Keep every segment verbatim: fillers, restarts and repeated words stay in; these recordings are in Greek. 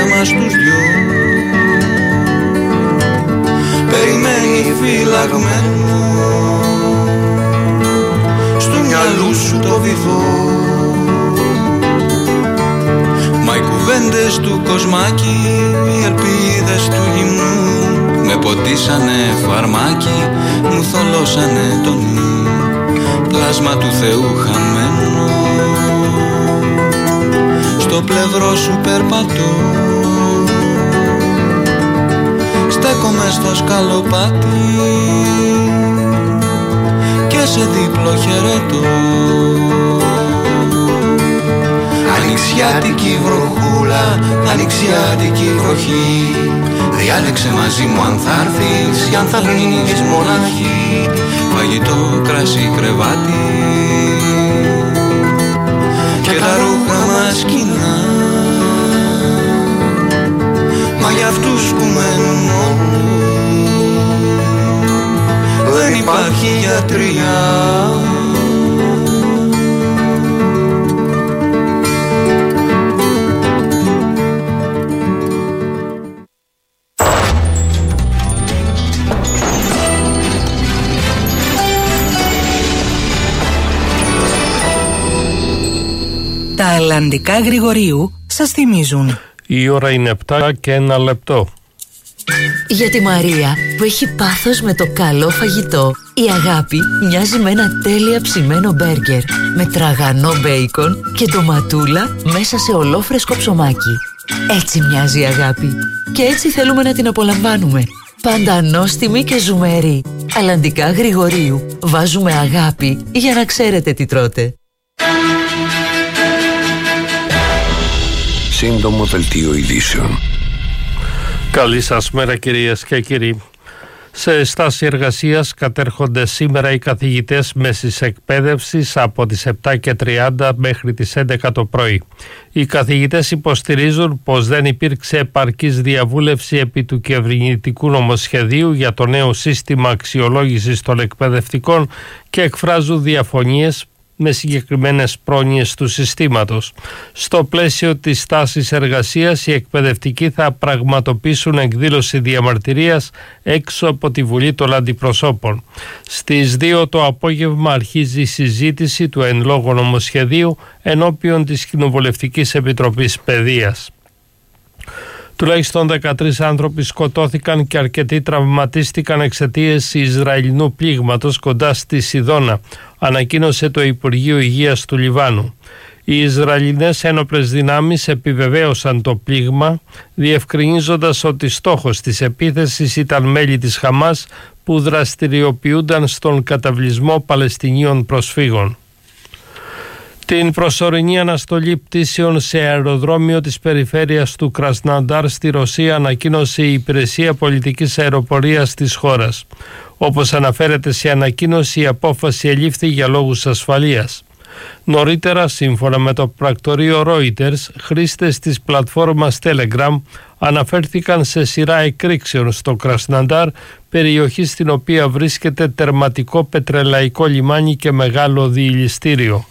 για μας τους δυο. Περιμένει φυλαγμένο στου μυαλού σου το βυθό. Μα οι κουβέντες του κοσμάκι, οι ελπίδες του γυμνού με ποτίσανε φαρμάκι, μου θολώσανε το νου. Πλάσμα του Θεού χαμένο, στο πλευρό σου περπατώ. Στέκομαι στο σκαλοπάτι και σε δίπλο χαιρετώ. Ανοιξιάτικη βροχούλα, ανοιξιάτικη βροχή, διάλεξε μαζί μου αν θα έρθεις ή αν θα μείνεις μοναχή. Φαγητό, κρασί, κρεβάτι και τα ρούχα μας κοινά, μα για αυτούς που μένουν μόνοι δεν υπάρχει γιατριά. Τα Ελλαντικά Γρηγορίου σας θυμίζουν. Η ώρα είναι επτά και ένα λεπτό. Για τη Μαρία που έχει πάθος με το καλό φαγητό, η αγάπη μοιάζει με ένα τέλεια ψημένο μπέργκερ με τραγανό μπέικον και ντοματούλα μέσα σε ολόφρεσκο ψωμάκι. Έτσι μοιάζει η αγάπη και έτσι θέλουμε να την απολαμβάνουμε. Πάντα νόστιμη και ζουμερή. Ελλαντικά Γρηγορίου. Βάζουμε αγάπη για να ξέρετε τι τρώτε. Σύντομο δελτίο ειδήσεων. Καλή σας μέρα κυρίες και κύριοι. Σε στάση εργασίας κατέρχονται σήμερα οι καθηγητές μέσης εκπαίδευσης από τις επτά και τριάντα μέχρι τις έντεκα το πρωί. Οι καθηγητές υποστηρίζουν πως δεν υπήρξε επαρκής διαβούλευση επί του κυβερνητικού νομοσχεδίου για το νέο σύστημα αξιολόγησης των εκπαιδευτικών και εκφράζουν διαφωνίες με συγκεκριμένες πρόνοιες του συστήματος. Στο πλαίσιο της στάσης εργασίας, οι εκπαιδευτικοί θα πραγματοποιήσουν εκδήλωση διαμαρτυρίας έξω από τη Βουλή των Αντιπροσώπων. Στις δύο το απόγευμα αρχίζει η συζήτηση του εν λόγω νομοσχεδίου ενώπιον της Κοινοβουλευτικής Επιτροπής Παιδείας. Τουλάχιστον δεκατρείς άνθρωποι σκοτώθηκαν και αρκετοί τραυματίστηκαν εξαιτίας Ισραηλινού πλήγματος κοντά στη Σιδώνα, ανακοίνωσε το Υπουργείο Υγείας του Λιβάνου. Οι Ισραηλινές ένοπλες δυνάμεις επιβεβαίωσαν το πλήγμα, διευκρινίζοντας ότι στόχος της επίθεσης ήταν μέλη της Χαμάς που δραστηριοποιούνταν στον καταβλισμό Παλαιστινίων προσφύγων. Την προσωρινή αναστολή πτήσεων σε αεροδρόμιο της περιφέρειας του Κρασναντάρ στη Ρωσία ανακοίνωσε η Υπηρεσία Πολιτικής Αεροπορίας της χώρας. Όπως αναφέρεται σε ανακοίνωση, η απόφαση ελήφθη για λόγους ασφαλείας. Νωρίτερα, σύμφωνα με το πρακτορείο Reuters, χρήστες της πλατφόρμας Telegram αναφέρθηκαν σε σειρά εκρήξεων στο Κρασναντάρ, περιοχή στην οποία βρίσκεται τερματικό πετρελαϊκό λιμάνι και μεγάλο διηλιστήριο.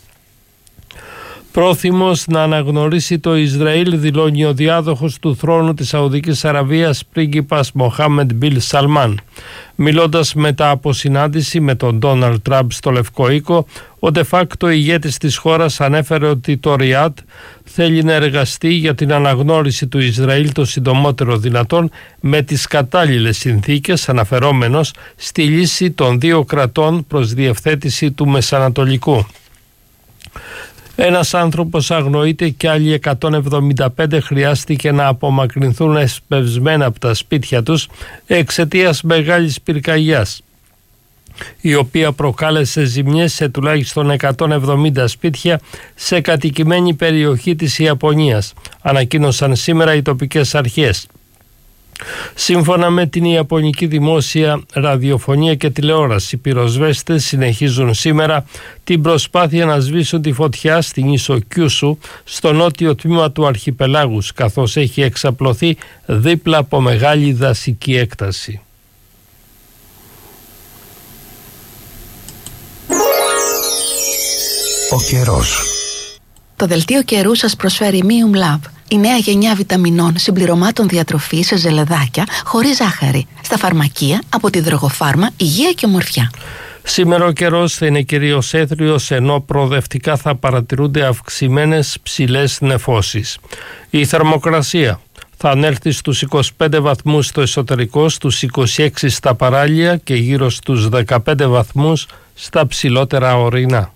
Πρόθυμος να αναγνωρίσει το Ισραήλ, δηλώνει ο διάδοχος του θρόνου της Σαουδικής Αραβίας, πρίγκιπας Μοχάμεντ Μπιν Σαλμάν. Μιλώντας μετά από συνάντηση με τον Ντόναλντ Τραμπ στο Λευκό Οίκο, ο de facto ηγέτης της χώρας ανέφερε ότι το Ριάντ θέλει να εργαστεί για την αναγνώριση του Ισραήλ το συντομότερο δυνατόν με τις κατάλληλες συνθήκες, αναφερόμενος στη λύση των δύο κρατών προς διευθέτηση του Μεσανατολικού. Ένας άνθρωπος αγνοείται και άλλοι εκατόν εβδομήντα πέντε χρειάστηκε να απομακρυνθούν εσπευσμένα από τα σπίτια τους εξαιτίας μεγάλης πυρκαγιάς, η οποία προκάλεσε ζημιές σε τουλάχιστον εκατόν εβδομήντα σπίτια σε κατοικημένη περιοχή της Ιαπωνίας, ανακοίνωσαν σήμερα οι τοπικές αρχές. Σύμφωνα με την Ιαπωνική Δημόσια Ραδιοφωνία και Τηλεόραση, οι πυροσβέστες συνεχίζουν σήμερα την προσπάθεια να σβήσουν τη φωτιά στην ίσο Κιούσου, στο νότιο τμήμα του αρχιπελάγους, καθώς έχει εξαπλωθεί δίπλα από μεγάλη δασική έκταση. Ο καιρός. Το δελτίο καιρού σας προσφέρει Mium Lab, Η νέα γενιά βιταμινών συμπληρωμάτων διατροφής σε ζελεδάκια χωρίς ζάχαρη. Στα φαρμακεία από τη Δρογοφάρμα Υγεία και Ομορφιά. Σήμερα ο καιρός θα είναι κυρίως έθριος, ενώ προοδευτικά θα παρατηρούνται αυξημένες ψηλές νεφώσεις. Η θερμοκρασία θα ανέλθει στους είκοσι πέντε βαθμούς στο εσωτερικό, στους είκοσι έξι στα παράλια και γύρω στους δεκαπέντε βαθμούς στα ψηλότερα ορεινά.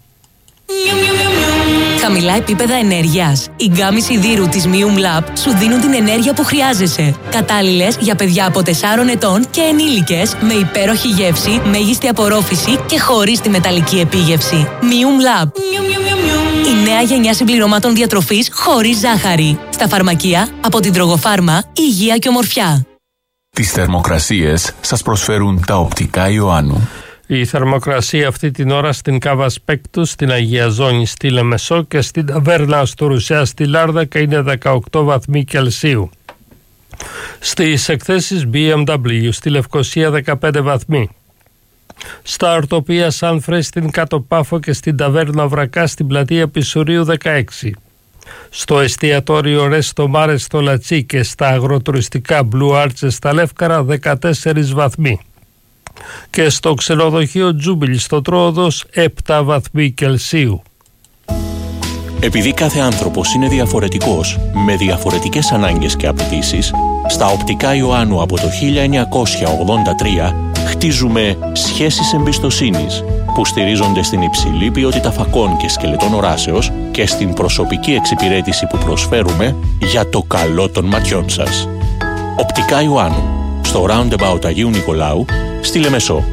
Χαμηλά επίπεδα ενέργειας. Οι γκάμοι σιδήρου της Mium Lab σου δίνουν την ενέργεια που χρειάζεσαι. Κατάλληλες για παιδιά από τεσσάρων ετών και ενήλικες, με υπέροχη γεύση, μέγιστη απορρόφηση και χωρίς τη μεταλλική επίγευση. Mium Lab. Η νέα γενιά συμπληρωμάτων διατροφής χωρίς ζάχαρη. Στα φαρμακεία από την Δρογοφάρμα Υγεία και Ομορφιά. Τις θερμοκρασίες σας προσφέρουν τα οπτικά Ιωάννου. Η θερμοκρασία αυτή την ώρα στην Κάβα Σπέκτου, στην Αγία Ζώνη, στη Λεμεσό και στην Ταβέρνα στο Ρουσιά στη Λάρδακα είναι δεκαοκτώ βαθμοί Κελσίου. Στις εκθέσεις μπι εμ ντάμπλιου στη Λευκοσία δεκαπέντε βαθμοί. Στα Ορτοπία Σάνφρε στην Κάτω Πάφο και στην Ταβέρνα Βρακά στην Πλατεία Πισουρίου δεκαέξι. Στο εστιατόριο Ρέστο Μάρε στο Λατσί και στα αγροτουριστικά Blue Arches στα Λεύκαρα δεκατέσσερις βαθμοί. Και στο ξενοδοχείο Τζούμπιλ στο Τρόοδος επτά βαθμοί Κελσίου. Επειδή κάθε άνθρωπος είναι διαφορετικός, με διαφορετικές ανάγκες και απαιτήσεις, στα οπτικά Ιωάννου από το χίλια εννιακόσια ογδόντα τρία χτίζουμε σχέσεις εμπιστοσύνης που στηρίζονται στην υψηλή ποιότητα φακών και σκελετών οράσεως και στην προσωπική εξυπηρέτηση που προσφέρουμε για το καλό των ματιών σας. Οπτικά Ιωάννου, στο Roundabout Αγίου Νικολάου, στη Λεμεσό.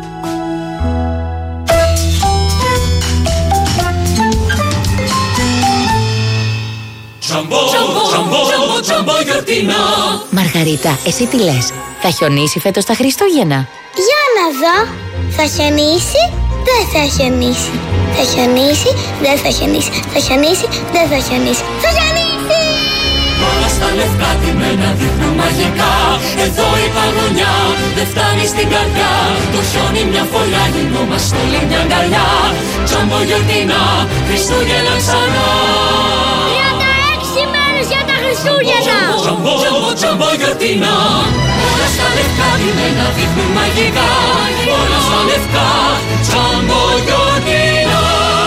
Μαργαρίτα, εσύ τι λες? Θα χιονίσει φέτος τα Χριστούγεννα? Για να δω. Θα χιονίσει, δεν θα χιονίσει. Θα χιονίσει, δεν θα χιονίσει. Θα χιονίσει, δεν θα χιονίσει. Θα χιονίσει! Όλα στα λευκά τιμένα δείχνουν μαγικά. Εδώ η παγωνιά δεν φτάνει στην καρδιά. Το χιόνι μια φωλιά, γινόμαστε όλοι μια αγκαλιά. Τζάμπο γιορτινά, Χριστούγεννα ξανά. τριάντα έξι μέρες για τα Χριστούγεννα! Τζάμπο, τζάμπο, τζάμπο γιορτινά. Όλα στα λευκά τιμένα δείχνουν μαγικά. Όλα στα λευκά, τζάμπο γιορτινά.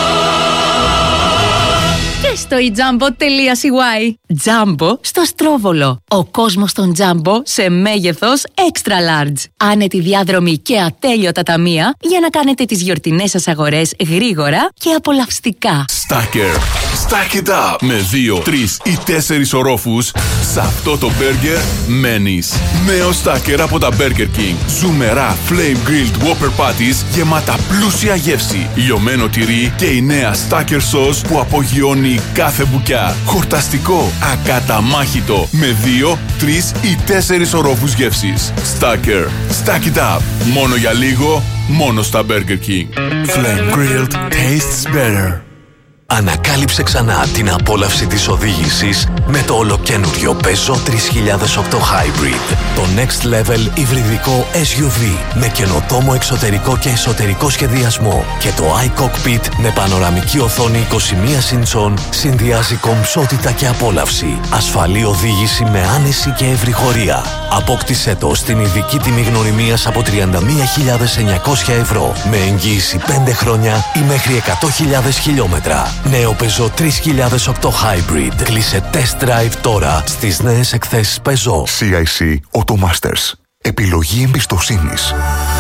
Και στο ιτζάμπο.cy. Τζάμπο στο Στρόβολο. Ο κόσμος των Τζάμπο σε μέγεθος extra large. Άνετη διάδρομη και ατέλειωτα ταμεία για να κάνετε τις γιορτινές σας αγορές γρήγορα και απολαυστικά. Stacker. Stack it up. Με δύο, τρεις ή τέσσερις ορόφους, σε αυτό το μπέργκερ μένεις. Νέο Stacker από τα Burger King. Ζουμερά flame grilled whopper patties γεμάτα πλούσια γεύση. Λιωμένο τυρί και η νέα Stacker sauce που απογειώνει κάθε μπουκιά. Χορταστικό, ακαταμάχητο, με δύο, τρεις ή τέσσερις ορόφους γεύσης. Stacker. Stack it up. Μόνο για λίγο, μόνο στα Burger King. Flame grilled tastes better. Ανακάλυψε ξανά την απόλαυση της οδήγησης με το ολοκαίνουργιο Peugeot τρεις χιλιάδες οκτώ Hybrid. Το next level υβριδικό ες γιου βι με καινοτόμο εξωτερικό και εσωτερικό σχεδιασμό και το iCockpit με πανοραμική οθόνη είκοσι μία ιντσών συνδυάζει κομψότητα και απόλαυση. Ασφαλή οδήγηση με άνεση και ευρυχωρία. Απόκτησέ το στην ειδική τιμή γνωριμίας από τριάντα μία χιλιάδες εννιακόσια ευρώ με εγγύηση πέντε χρόνια ή μέχρι εκατό χιλιάδες χιλιόμετρα. Νέο Peugeot τρεις χιλιάδες οκτώ Hybrid. Κλείσε test drive τώρα στις νέες εκθέσεις Peugeot. σι άι σι Automasters. Επιλογή εμπιστοσύνης.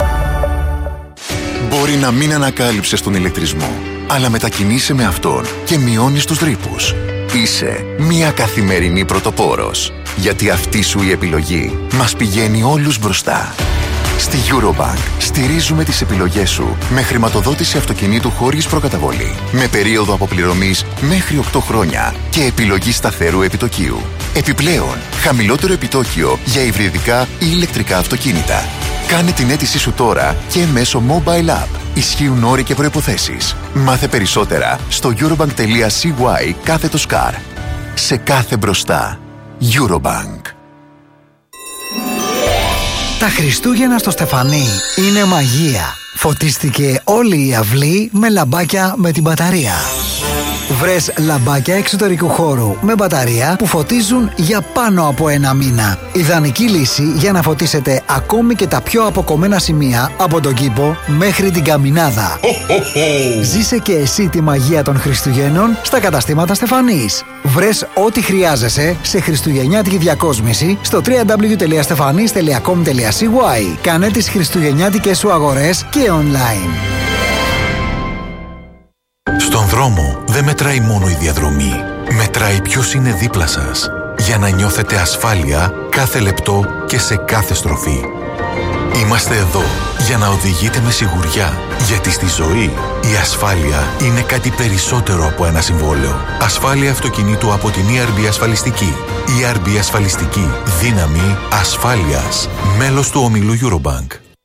Μπορεί να μην ανακάλυψες τον ηλεκτρισμό, αλλά μετακινείσαι με αυτόν και μειώνεις τους ρήπους. Είσαι μια καθημερινή πρωτοπόρος, γιατί αυτή σου η επιλογή μας πηγαίνει όλους μπροστά. Στη Eurobank στηρίζουμε τις επιλογές σου με χρηματοδότηση αυτοκινήτου χωρίς προκαταβολή, με περίοδο αποπληρωμής μέχρι οκτώ χρόνια και επιλογή σταθερού επιτοκίου. Επιπλέον, χαμηλότερο επιτόκιο για υβριδικά ή ηλεκτρικά αυτοκίνητα. Κάνε την αίτησή σου τώρα και μέσω mobile app. Ισχύουν όροι και προϋποθέσεις. Μάθε περισσότερα στο eurobank.cy κάθετος car. Σε κάθε μπροστά. Eurobank. Τα Χριστούγεννα στο Στεφανί είναι μαγεία. Φωτίστηκε όλη η αυλή με λαμπάκια με την μπαταρία. Βρες λαμπάκια εξωτερικού χώρου με μπαταρία που φωτίζουν για πάνω από ένα μήνα. Ιδανική λύση για να φωτίσετε ακόμη και τα πιο αποκομμένα σημεία από τον κήπο μέχρι την καμινάδα. Ζήσε και εσύ τη μαγεία των Χριστουγέννων στα καταστήματα Στεφανής. Βρες ό,τι χρειάζεσαι σε χριστουγεννιάτικη διακόσμηση στο double-u double-u double-u τελεία stefanis τελεία com τελεία c y. Κάνε τις χριστουγεννιάτικες σου αγορές και online. Στον δρόμο δεν μετράει μόνο η διαδρομή. Μετράει ποιος είναι δίπλα σας. Για να νιώθετε ασφάλεια κάθε λεπτό και σε κάθε στροφή. Είμαστε εδώ για να οδηγείτε με σιγουριά. Γιατί στη ζωή η ασφάλεια είναι κάτι περισσότερο από ένα συμβόλαιο. Ασφάλεια αυτοκινήτου από την ι αρ μπι Ασφαλιστική. ι αρ μπι Ασφαλιστική. Δύναμη ασφάλειας. Μέλος του ομίλου Eurobank.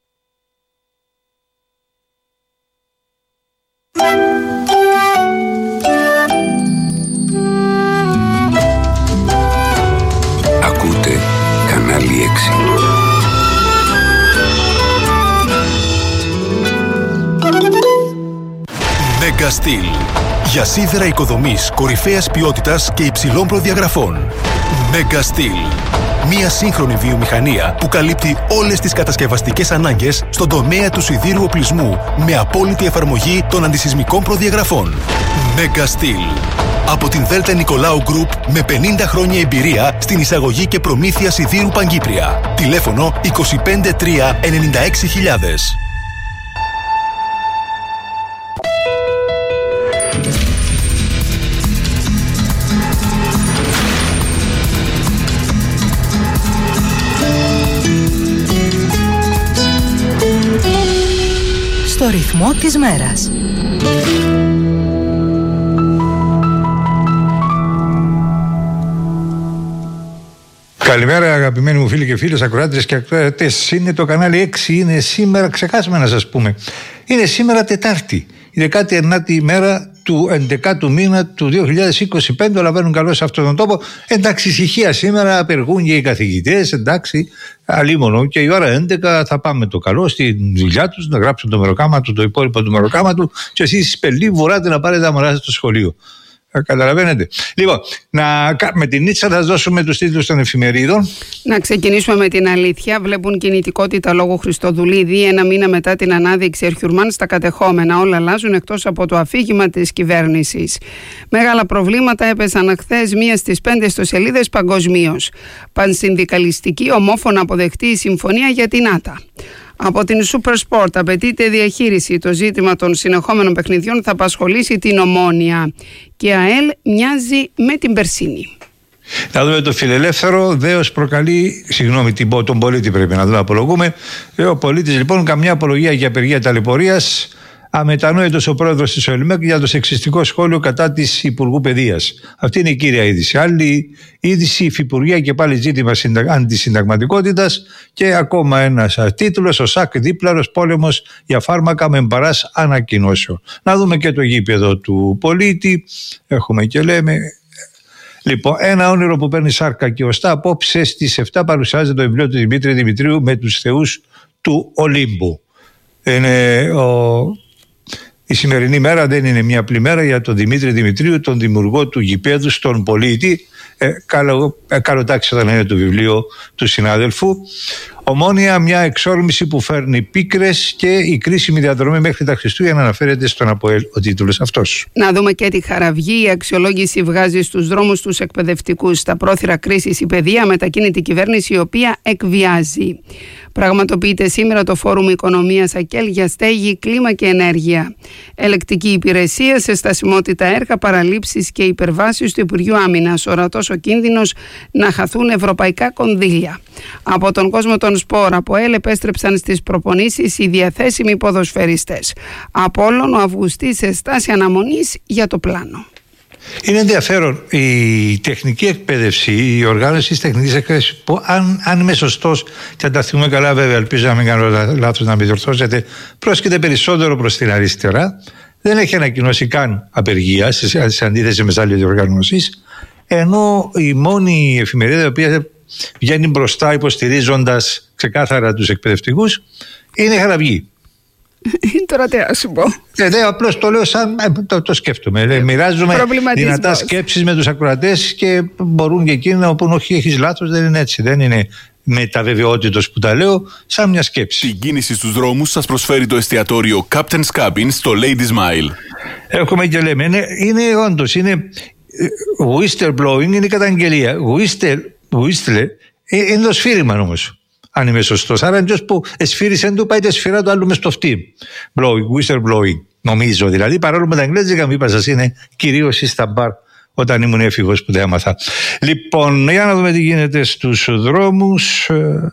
Ακούτε κανάλι έξι. Mega Steel. Για σίδερα οικοδομής κορυφαίας ποιότητας και υψηλών προδιαγραφών. Mega Steel. Μία σύγχρονη βιομηχανία που καλύπτει όλες τις κατασκευαστικές ανάγκες στον τομέα του σιδήρου οπλισμού με απόλυτη εφαρμογή των αντισυσμικών προδιαγραφών. Mega Steel. Από την Δέλτα Νικολάου Γκρουπ με πενήντα χρόνια εμπειρία στην εισαγωγή και προμήθεια σιδήρου Παγκύπρια. Τηλέφωνο είκοσι πέντε τρία ενενήντα έξι χιλιάδες. Στο ρυθμό της μέρας. Καλημέρα αγαπημένοι μου φίλοι και φίλες, ακροάτες και ακροατές. Είναι το κανάλι έξι, είναι σήμερα, ξεχάσαμε να σας πούμε, είναι σήμερα Τετάρτη, η δεκάτη ενάτη ημέρα του ενδεκάτου μήνα του δύο χιλιάδες είκοσι πέντε. Όλα βαίνουν καλό σε αυτόν τον τόπο. Εντάξει, ησυχία σήμερα, απεργούν και οι καθηγητές. Εντάξει, αλίμονο. Και η ώρα έντεκα θα πάμε το καλό στη δουλειά τους, να γράψουν το μεροκάματο, το υπόλοιπο του μεροκάματο, και εσείς πελί βουράτε να πάρετε τα μωρά σας στο σχολείο. Καταλαβαίνετε. Λοιπόν, να, με την Νίτσα θα δώσουμε τους τίτλους των εφημερίδων. Να ξεκινήσουμε με την αλήθεια. Βλέπουν κινητικότητα λόγω Χριστοδουλίδη. Ένα μήνα μετά την ανάδειξη Ερχιουρμάν στα κατεχόμενα. Όλα αλλάζουν εκτός από το αφήγημα της κυβέρνησης. Μεγάλα προβλήματα έπεσαν χθες μία στις πέντε ιστοσελίδες παγκοσμίως. Πανσυνδικαλιστική ομόφωνα αποδεκτή η συμφωνία για την ΆΤΑ. Από την Super Sport απαιτείται διαχείριση. Το ζήτημα των συνεχόμενων παιχνιδιών θα απασχολήσει την Ομόνοια. Και η ΑΕΛ μοιάζει με την περσίνη. Να δούμε το Φιλελεύθερο. Δέος προκαλεί, συγγνώμη, τον πολίτη πρέπει να δούμε, απολογούμε. Ο πολίτης λοιπόν καμιά απολογία για απεργία ταλαιπωρίας. Αμετανόητος ο πρόεδρος της ΟΕΛΜΕΚ για το σεξιστικό σχόλιο κατά της Υπουργού Παιδείας. Αυτή είναι η κύρια είδηση. Άλλη είδηση, υφυπουργεία και πάλι ζήτημα συντα... αντισυνταγματικότητας. Και ακόμα ένας τίτλος, ο ΣΑΚ δίπλαρος, πόλεμος για φάρμακα με μπαράς ανακοινώσεων. Να δούμε και το γήπεδο του πολίτη. Έχουμε και λέμε. Λοιπόν, ένα όνειρο που παίρνει σάρκα και οστά. Απόψε στις επτά παρουσιάζεται το βιβλίο του Δημήτρη Δημητρίου με τους θεούς του Ολύμπου. Είναι ο... Η σημερινή μέρα δεν είναι μια απλή μέρα για τον Δημήτρη Δημητρίου, τον δημιουργό του γηπέδου στον πολίτη. Ε, καλό, ε, καλό τάξη θα είναι το βιβλίο του συνάδελφου. Ομόνοια, μια εξόρμηση που φέρνει πίκρες και η κρίσιμη διαδρομή μέχρι τα Χριστούγεννα αναφέρεται στον ΑΠΟΕΛ ο τίτλος αυτός. Να δούμε και τη Χαραυγή. Η αξιολόγηση βγάζει στους δρόμους τους εκπαιδευτικούς. Στα πρόθυρα κρίσης η παιδεία, μετακίνητη κυβέρνηση η οποία εκβιάζει. Πραγματοποιείται σήμερα το Φόρουμ Οικονομίας ΑΚΕΛ για στέγη, κλίμα και ενέργεια. Ελεκτική υπηρεσία σε στασιμότητα έργα, παραλήψεις και υπερβάσεις του Υπουργείου Άμυνας. Ορατός ο κίνδυνος να χαθούν ευρωπαϊκά κονδύλια. Από τον κόσμο των σπορ, από ΕΛ επέστρεψαν στις προπονήσεις οι διαθέσιμοι ποδοσφαιριστές. Από όλων ο Αυγουστής σε στάση αναμονής για το πλάνο. Είναι ενδιαφέρον η τεχνική εκπαίδευση, η οργάνωση της τεχνικής εκπαίδευσης, που αν, αν είμαι σωστός και αν τα θυμούμε καλά, βέβαια, ελπίζω να μην κάνω λάθος να με διορθώσετε, πρόσκειται περισσότερο προς την αριστερά. Δεν έχει ανακοινώσει καν απεργία σε αντίθεση με άλλες οργανώσεις. Ενώ η μόνη εφημερίδα η οποία βγαίνει μπροστά υποστηρίζοντας ξεκάθαρα τους εκπαιδευτικούς είναι η Χαραυγή. Τώρα τι να σου πω. Ε, δε, απλώς το λέω σαν ε, το, το σκέφτομαι. Λε, μοιράζομαι δυνατά σκέψεις με τους ακροατές και μπορούν και εκείνοι να πούν όχι, έχεις λάθος, δεν είναι έτσι. Δεν είναι με τα βεβαιότητος που τα λέω, σαν μια σκέψη. Την κίνηση στους δρόμους σας προσφέρει το εστιατόριο Captain's Cabin στο Lady Smile. Έχουμε και λέμε, είναι, είναι όντως, είναι whistleblowing, είναι η καταγγελία. Whistle, whistle, είναι το σφύριγμα όμως, αν είμαι σωστός. Άρα εντός που εσφύρισε του πάει τα σφυρά του άλλου μες στο φτύ. Blowing, whistleblowing, νομίζω δηλαδή, παρόλο με τα αγγλέζικα, μου είπα σας, είναι κυρίως στα μπαρ. Όταν ήμουν έφηβος που δεν έμαθα. Λοιπόν, για να δούμε τι γίνεται στους δρόμους,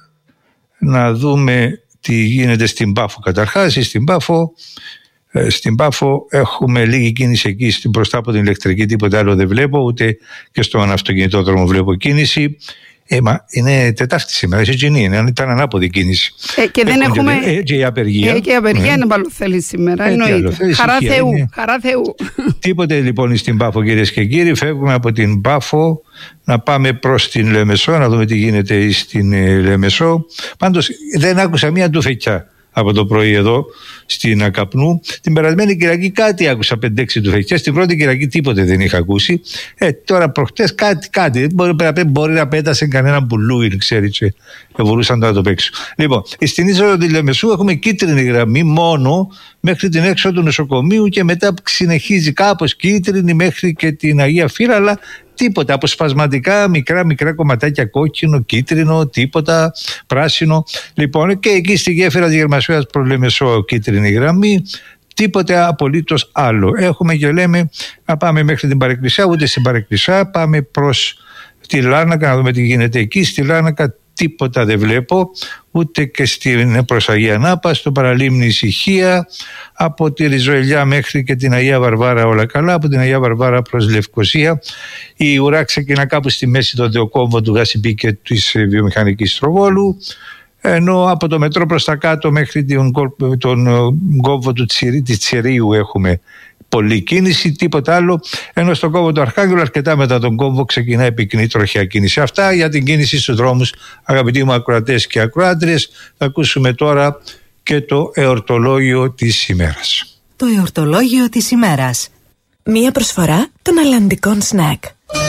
να δούμε τι γίνεται στην Πάφο καταρχάς. Στην Πάφο, στην Πάφο έχουμε λίγη κίνηση εκεί στην μπροστά από την ηλεκτρική, τίποτα άλλο δεν βλέπω, ούτε και στον αυτοκινητόδρομο βλέπω κίνηση. Ε, μα είναι Τετάρτη σήμερα, είσαι Τζινή, ήταν ανάποδη κίνηση. Ε, και δεν έχουμε. Και, ε, και η απεργία. Ε, και η απεργία είναι παλουθέλη σήμερα. Ε, εννοείται. Χαρά Θεού. Είναι. Χαρά Θεού. Τίποτε λοιπόν στην Πάφο, κυρίες και κύριοι. Φεύγουμε από την Πάφο να πάμε προς την Λεμεσό, να δούμε τι γίνεται στην Λεμεσό. Πάντως δεν άκουσα μία τουφεκιά από το πρωί εδώ στην Ακαπνού. Την περασμένη Κυριακή κάτι άκουσα, πέντε έξι τουφεκιές. Την πρώτη Κυριακή τίποτε δεν είχα ακούσει. Ε, τώρα προχτές κάτι, κάτι. Μπορεί, μπορεί να πέτασε κανένα μπουλούιν, ξέρει, και μπορούσαν να το παίξουν. Λοιπόν, στην είσοδο τη Λεμεσού έχουμε κίτρινη γραμμή μόνο μέχρι την έξοδο του νοσοκομείου και μετά συνεχίζει κάπως κίτρινη μέχρι και την Αγία Φύρα, αλλά τίποτα, αποσπασματικά μικρά μικρά κομματάκια κόκκινο, κίτρινο, τίποτα, πράσινο. Λοιπόν, και εκεί στη γέφυρα της Γερμασίας προς Λεμεσό κίτρινη γραμμή, τίποτε απολύτως άλλο. Έχουμε και λέμε να πάμε μέχρι την Παρεκκλησιά, ούτε στην Παρεκκλησιά, πάμε προς τη Λάρνακα να δούμε τι γίνεται εκεί. Στη Λάρνακα τίποτα δεν βλέπω, ούτε και στην προς Αγία Νάπα, στο παραλίμνη ησυχία, από τη Ριζοελιά μέχρι και την Αγία Βαρβάρα όλα καλά, από την Αγία Βαρβάρα προς Λευκοσία. Η ουρά ξεκινά κάπου στη μέση των Δεοκόμβο του Γασιμπή και της βιομηχανικής Τροβόλου, ενώ από το μετρό προς τα κάτω μέχρι τον, τον κόμβο του Τσιρί, της Τσιρίου έχουμε πολλή κίνηση, τίποτα άλλο, ενώ στον κόμβο του Αρχάγγελου αρκετά μετά τον κόμβο ξεκινάει πυκνή τροχιά κίνηση. Αυτά για την κίνηση στους δρόμους, αγαπητοί μου ακροατές και ακροάτριες. Θα ακούσουμε τώρα και το εορτολόγιο της ημέρας. Το εορτολόγιο της ημέρας. Μία προσφορά των αλλαντικών σνακ.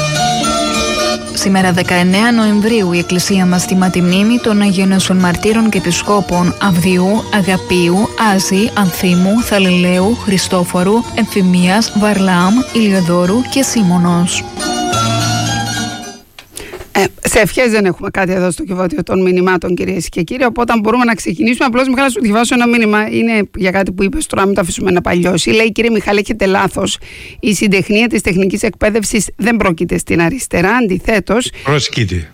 Σήμερα δεκαεννέα Νοεμβρίου η Εκκλησία μας τιμά τη μνήμη των Αγίων Μαρτύρων και Επισκόπων Αυδιού, Αγαπίου, Άζη, Ανθίμου, Θαλιλαίου, Χριστόφορου, Εμφημίας, Βαρλάμ, Ηλιοδόρου και Σίμωνος. Ε, σε ευχές δεν έχουμε κάτι εδώ στο κυβότιο των μηνυμάτων, κυρίες και κύριοι. Οπότε μπορούμε να ξεκινήσουμε. Απλώς, Μιχάλη, σου διαβάσω ένα μήνυμα. Είναι για κάτι που είπες τώρα, μην το αφήσουμε να παλιώσει. Λέει, κύριε Μιχάλη, έχετε λάθος. Η συντεχνία της τεχνικής εκπαίδευσης δεν πρόκειται στην αριστερά. Αντιθέτως. Πρόκειται.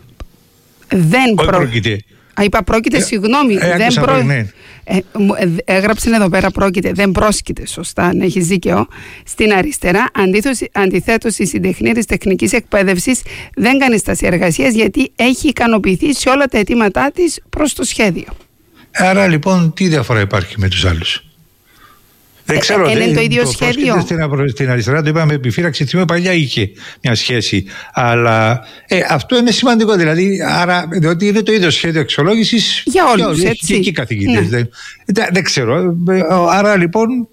Δεν προ... πρόκειται. Α, είπα πρόκειται, ε, συγγνώμη. Ε, δεν προ... ναι. ε, έγραψε εδώ πέρα πρόκειται, δεν πρόσκειται, σωστά, να έχεις δίκαιο, στην αριστερά. Αντιθέτως, η συντεχνία της τεχνικής εκπαίδευσης δεν κάνει στάση εργασίας γιατί έχει ικανοποιηθεί σε όλα τα αιτήματά της προς το σχέδιο. Άρα λοιπόν τι διαφορά υπάρχει με τους άλλους? Δεν ξέρω, ε, είναι δεν, το ίδιο το σχέδιο. Στην, στην αριστερά το είπαμε επιφύραξη, θυμάμαι παλιά είχε μια σχέση. Αλλά ε, αυτό είναι σημαντικό, δηλαδή, άρα, διότι είναι το ίδιο σχέδιο αξιολόγησης για όλους, έτσι. Και εκεί καθηγητές. Ναι. Δεν, δεν ξέρω. Άρα λοιπόν,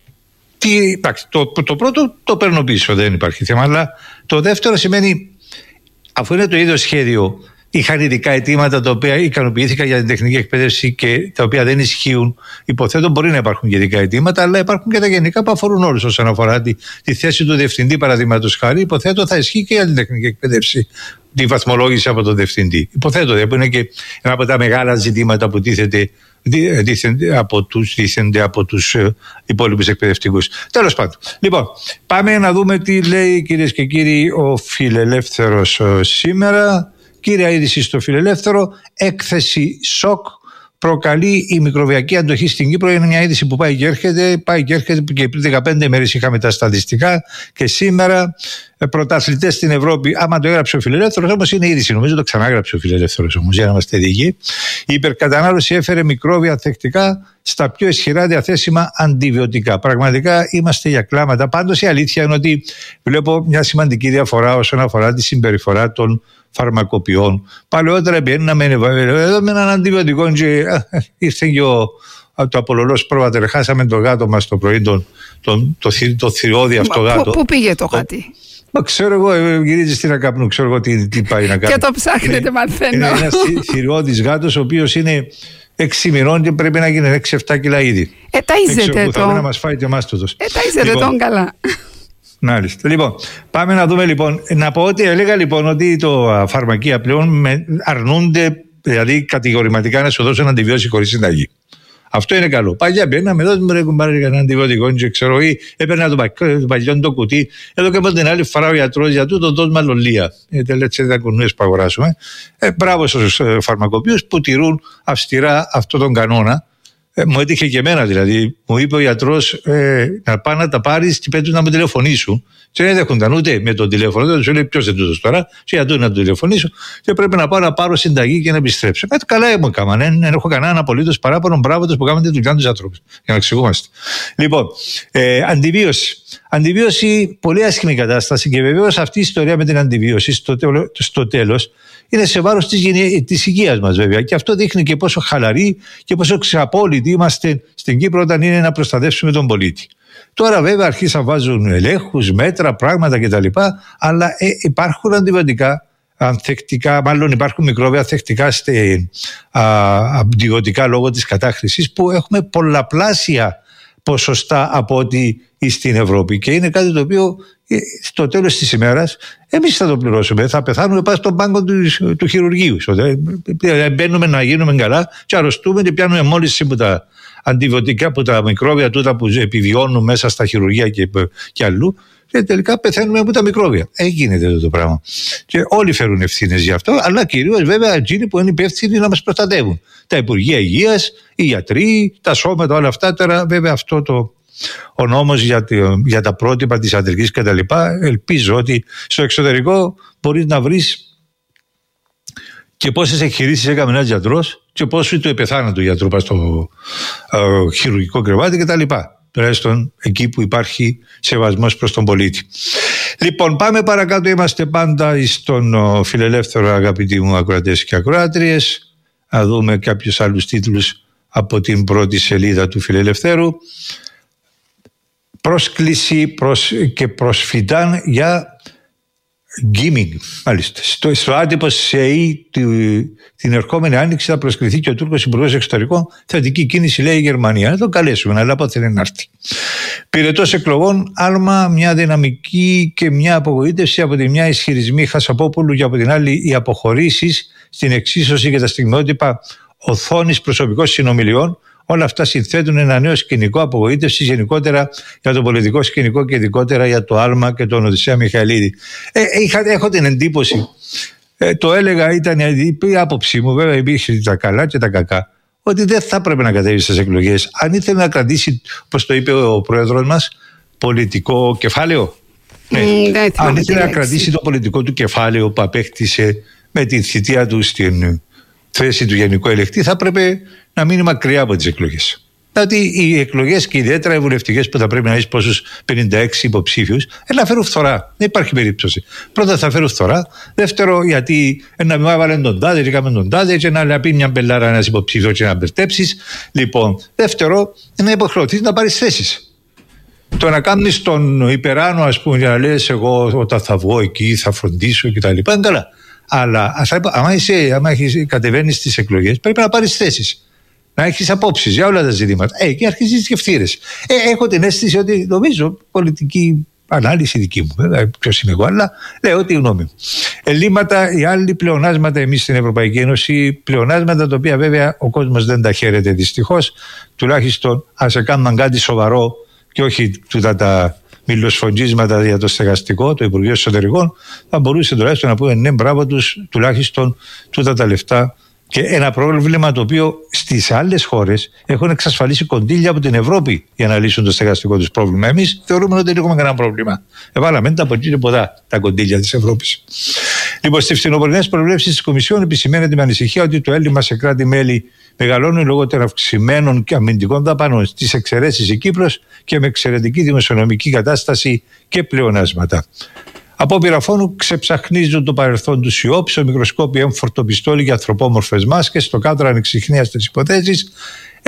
τι, εντάξει, το, το πρώτο το παίρνω πίσω, δεν υπάρχει θέμα. Αλλά το δεύτερο σημαίνει, αφού είναι το ίδιο σχέδιο, είχαν ειδικά αιτήματα τα οποία ικανοποιήθηκαν για την τεχνική εκπαίδευση και τα οποία δεν ισχύουν. Υποθέτω μπορεί να υπάρχουν και ειδικά αιτήματα, αλλά υπάρχουν και τα γενικά που αφορούν όλους όσον αφορά τη, τη θέση του διευθυντή, παραδείγματος χάρη. Υποθέτω θα ισχύει και για την τεχνική εκπαίδευση, τη βαθμολόγηση από τον διευθυντή. Υποθέτω, που είναι και ένα από τα μεγάλα ζητήματα που τίθεται, τίθενται από τους, τίθενται από τους υπόλοιπους εκπαιδευτικούς. Τέλος πάντων. Λοιπόν, πάμε να δούμε τι λέει, κυρίες και κύριοι, ο Φιλελεύθερος σήμερα. Κύρια είδηση στο Φιλελεύθερο, έκθεση σοκ προκαλεί η μικροβιακή αντοχή στην Κύπρο. Είναι μια είδηση που πάει και έρχεται, πάει και έρχεται και πριν δεκαπέντε μέρες είχαμε τα στατιστικά και σήμερα πρωταθλητές στην Ευρώπη. Άμα το έγραψε ο Φιλελεύθερος, όμως είναι είδηση, νομίζω το ξανάγραψε ο Φιλελεύθερος όμως, για να είμαστε δίκαιοι. Η υπερκατανάλωση έφερε μικρόβια ανθεκτικά στα πιο ισχυρά διαθέσιμα αντιβιωτικά. Πραγματικά είμαστε για κλάματα. Πάντως η αλήθεια είναι ότι βλέπω μια σημαντική διαφορά όσον αφορά τη συμπεριφορά των φαρμακοποιών. Παλαιότερα μπαίναμε εδώ με έναν αντιβιωτικό και ήρθε και ο, το απολολός πρόβατερ, χάσαμε το γάτο μας το πρωί, τον, τον, το, το, το θηριώδη αυτό γάτο. Πού πήγε το γάτι? Μα ξέρω εγώ, γυρίζει στην ακαπνού, ξέρω εγώ τι, τι πάει να κάνει. Και το ψάχνετε, μαθαίνω. Είναι ένας θηριώδης γάτος, ο οποίος είναι έξι μηνών και πρέπει να γίνει έξι εφτά κιλά ήδη. Ε, ταΐζετε το. Θα να μας φάει και εμάς τούτος. Ε, ταΐζετε λοιπόν, τον καλά. Μάλιστα. Λοιπόν, πάμε να δούμε λοιπόν. Να πω ότι έλεγα λοιπόν ότι το φαρμακεία πλέον με, αρνούνται, δηλαδή κατηγορηματικά να σου δώσουν αντιβιώτικο χωρίς συνταγή. Αυτό είναι καλό. Παλιά μπαίναμε εδώ, μου έχουν πάρει ένα αντιβιωτικό, και ξέρω, ή έπαιρνα το, το παλιό το κουτί. Εδώ και από την άλλη φορά ο ιατρός για τούτο, δώσ' μαλλολία. Γιατί έτσι δεν κουνούες που αγοράσουμε. Ε, μπράβο στους ε, φαρμακοποιούς που τηρούν αυστηρά αυτόν τον κανόνα. Ε, μου έτυχε και εμένα δηλαδή. Μου είπε ο ιατρός ε, να πάει να τα πάρεις και πέτουν να με τηλεφωνήσουν. Και δεν δέχονταν ούτε με τον τηλέφωνο. Δεν του λέει ποιος δεν τούτος τώρα. Και για να του τηλεφωνήσω. Και πρέπει να πάω να πάρω συνταγή και να επιστρέψω. Κάτι καλά μου έκαναν. Δεν, δεν έχω κανέναν απολύτως παράπονο. Μπράβο τους που κάνουν τη δουλειά τους άνθρωπους. Για να εξηγούμαστε. Λοιπόν, ε, αντιβίωση. Αντιβίωση, πολύ άσχημη κατάσταση. Και βεβαίως αυτή η ιστορία με την αντιβίωση στο, τέλο, στο τέλος είναι σε βάρος της, της υγείας μας βέβαια. Και αυτό δείχνει και πόσο χαλαροί και πόσο ξαπόλυτοι είμαστε στην Κύπρο όταν είναι να προστατεύσουμε τον πολίτη. Τώρα βέβαια αρχίσαν να βάζουν ελέγχους, μέτρα, πράγματα κτλ. Αλλά ε, υπάρχουν αντιβιωτικά ανθεκτικά, μάλλον υπάρχουν μικρόβια ανθεκτικά στη, α, αντιβιωτικά λόγω της κατάχρησης που έχουμε πολλαπλάσια ποσοστά από ό,τι στην Ευρώπη. Και είναι κάτι το οποίο στο τέλος της ημέρας εμείς θα το πληρώσουμε. Θα πεθάνουμε πάνω στον πάγκο του, του χειρουργείου. Μπαίνουμε να γίνουμε καλά και αρρωστούμε και πιάνουμε μόλις από τα αντιβιωτικά, από τα μικρόβια τούτα που επιβιώνουν μέσα στα χειρουργεία και, και αλλού. Και τελικά πεθαίνουμε από τα μικρόβια. Ε, γίνεται αυτό το πράγμα. Και όλοι φέρουν ευθύνες γι' αυτό, αλλά κυρίως βέβαια εκείνοι που είναι υπεύθυνοι να μας προστατεύουν. Τα Υπουργεία Υγείας, οι γιατροί, τα σώματα, όλα αυτά. Τώρα βέβαια αυτό το. Ο νόμος για, για τα πρότυπα της ιατρικής και τα λοιπά, ελπίζω ότι στο εξωτερικό μπορείς να βρεις και πόσες εκχειρήσεις έκαμε ένας γιατρός και πόσο του επεθάνα του γιατρού πας στο ε, χειρουργικό κρεβάτι και τα λοιπά. Τουλάχιστον εκεί που υπάρχει σεβασμός προς τον πολίτη. Λοιπόν, πάμε παρακάτω. Είμαστε πάντα στον ο, φιλελεύθερο, αγαπητοί μου ακροατές και ακροάτριες. Να δούμε κάποιους άλλους τίτλους από την πρώτη σελίδα του Φιλελευθέρου. Πρόσκληση προς και προσφυτάν για γκίμινγκ. Μάλιστα. Στο, στο άτυπο ΣΕΗ την ερχόμενη άνοιξη θα προσκληθεί και ο Τούρκος Υπουργός Εξωτερικών. Θετική κίνηση λέει η Γερμανία. Να τον καλέσουμε, αλλά πότε θέλει να έρθει. Πυρετός εκλογών, άλμα, μια δυναμική και μια απογοήτευση. Από τη μια ισχυρισμοί Χασαπόπουλου και από την άλλη οι αποχωρήσεις στην εξίσωση και τα στιγμιότυπα οθόνης προσωπικών συνομιλιών. Όλα αυτά συνθέτουν ένα νέο σκηνικό απογοήτευση γενικότερα για το πολιτικό σκηνικό και ειδικότερα για το άλμα και τον Οδυσσέα Μιχαηλίδη. Ε, είχα, έχω την εντύπωση, ε, το έλεγα, ήταν η άποψή μου, βέβαια υπήρχε τα καλά και τα κακά, ότι δεν θα έπρεπε να κατέβει στις εκλογές. Αν ήθελε να κρατήσει, όπως το είπε ο πρόεδρος μας, πολιτικό κεφάλαιο. Ναι. Mm, Αν ήθελε να κρατήσει το πολιτικό του κεφάλαιο που απέκτησε με την θητεία του στην θέση του γενικού ελεκτή, θα έπρεπε να μείνει μακριά από τις εκλογές. Δηλαδή οι εκλογές και ιδιαίτερα οι βουλευτικές που θα πρέπει να έχει πόσους πενήντα έξι υποψήφιους, να φέρουν φθορά. Δεν υπάρχει περίπτωση. Πρώτα θα φέρουν φθορά. Δεύτερο, γιατί να μην έβαλε τον τάδε, και κάμε τον τάδε, και να πει μια μπελάρα ένας υποψήφιος και να μπερτέψεις. Λοιπόν, δεύτερο, να υποχρεωθείς να πάρεις θέσεις. Το να κάνεις τον υπεράνω, ας πούμε, για να λες εγώ όταν θα βγω εκεί θα φροντίσω κτλ. Είναι καλά. Αλλά άμα, είσαι, άμα έχεις, κατεβαίνεις στις εκλογές, πρέπει να πάρεις θέσεις. Να έχεις απόψεις για όλα τα ζητήματα. Ε, και αρχίζεις και φτύρες. Ε, έχω την αίσθηση ότι, νομίζω, πολιτική ανάλυση δική μου, βέβαια, ποιος είμαι εγώ, αλλά λέω τη γνώμη μου. Ελλείμματα, οι άλλοι πλεονάσματα εμείς στην Ευρωπαϊκή Ένωση, πλεονάσματα τα οποία βέβαια ο κόσμος δεν τα χαίρεται δυστυχώς. Τουλάχιστον ας έκαναν κάτι σοβαρό και όχι τούτα τα μιλοσφοντζίσματα για το στεγαστικό, το Υπουργείο Εσωτερικών, θα μπορούσε τουλάχιστον να πούμε ναι, μπράβο τους, τουλάχιστον τούτα τα λεφτά. Και ένα πρόβλημα το οποίο στις άλλες χώρες έχουν εξασφαλίσει κονδύλια από την Ευρώπη για να λύσουν το στεγαστικό τους πρόβλημα. Εμείς θεωρούμε ότι δεν έχουμε κανένα πρόβλημα. Εβάλαμε τα από εκεί και ποδά τα κονδύλια της Ευρώπης. Λοιπόν, στις φθινοπορεινές προβλέψεις της Κομισιόν επισημαίνεται με ανησυχία ότι το έλλειμμα σε κράτη-μέλη μεγαλώνει λόγω των αυξημένων και αμυντικών δαπανών, στις εξαιρέσεις η Κύπρος και με εξαιρετική δημοσιονομική κατάσταση και πλεονάσματα. Απόπειρα φόνου ξεψαχνίζουν το παρελθόν του ΣΥΟΠ, στο μικροσκόπιο έμφορτο πιστόλι για ανθρωπόμορφες μάσκες, στο κάτω ανεξιχνίαστες υποθέσεις. Ε,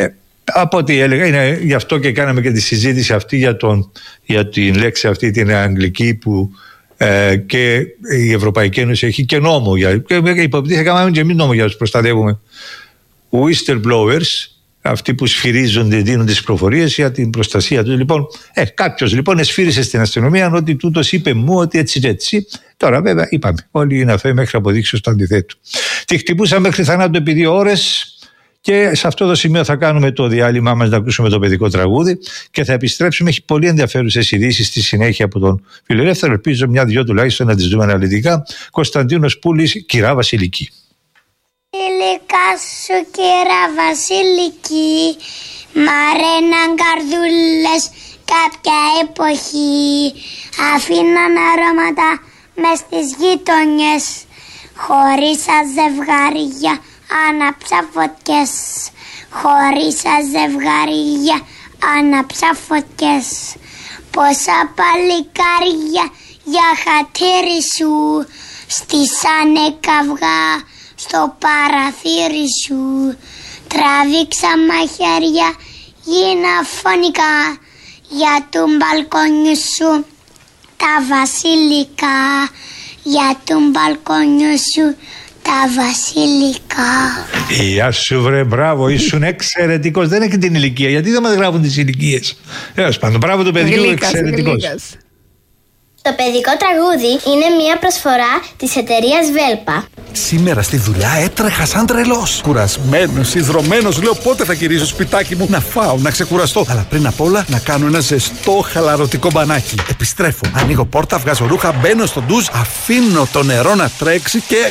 Από ό,τι έλεγα, είναι γι' αυτό και κάναμε και τη συζήτηση αυτή για, τον, για την λέξη αυτή την αγγλική που ε, και η Ευρωπαϊκή Ένωση έχει και νόμο για, και υποτίθεται κάναμε και εμείς νόμο για να τους προστατεύουμε. Whistleblowers, αυτοί που σφυρίζονται, δίνουν τις πληροφορίες για την προστασία τους. Λοιπόν, ε, κάποιος λοιπόν εσφύρισε στην αστυνομία ότι τούτος είπε μου ότι έτσι και έτσι. Τώρα βέβαια είπαμε, όλοι είναι αθώοι μέχρι αποδείξεις του αντιθέτου. Τη χτυπούσα μέχρι θανάτου επί δύο ώρες. Και σε αυτό το σημείο θα κάνουμε το διάλειμμα μας να ακούσουμε το παιδικό τραγούδι και θα επιστρέψουμε. Έχει πολύ ενδιαφέρουσες ειδήσεις στη συνέχεια από τον Φιλελεύθερο. Ελπίζω μια-δυο τουλάχιστον να τις δούμε αναλυτικά. Κωνσταντίνος Πούλης, Κυρά Βασιλική. Ηλικά σου κυρά Βασιλική, μαρέναν καρδούλες κάποια εποχή. Αφήναν αρώματα μες στις γειτονιές, χωρίσα ζευγάρια άναψα φωτιές, χωρίσα ζευγάρια άναψα φωτιές. Πόσα παλικάρια για χατήρι σου στήσανε καυγά στο παραθύρι σου. Τράβηξα μαχαίρια γίνα φωνικά για του μπαλκόνιου σου τα βασιλικά, για του μπαλκόνιου σου τα βασιλικά. Γεια σου βρε, μπράβο, ήσουν εξαιρετικός. Δεν έχει την ηλικία, γιατί δεν μας γράφουν τις ηλικίες. Έως πάντων, μπράβο το παιδιού, εξαιρετικός. Το παιδικό τραγούδι είναι μια προσφορά της εταιρείας Βέλπα. Σήμερα στη δουλειά έτρεχα σαν τρελός. Κουρασμένος, ιδρωμένος, λέω πότε θα γυρίσω σπιτάκι μου να φάω, να ξεκουραστώ. Αλλά πριν απ' όλα να κάνω ένα ζεστό χαλαρωτικό μπανάκι. Επιστρέφω, ανοίγω πόρτα, βγάζω ρούχα, μπαίνω στο ντουζ, αφήνω το νερό να τρέξει και...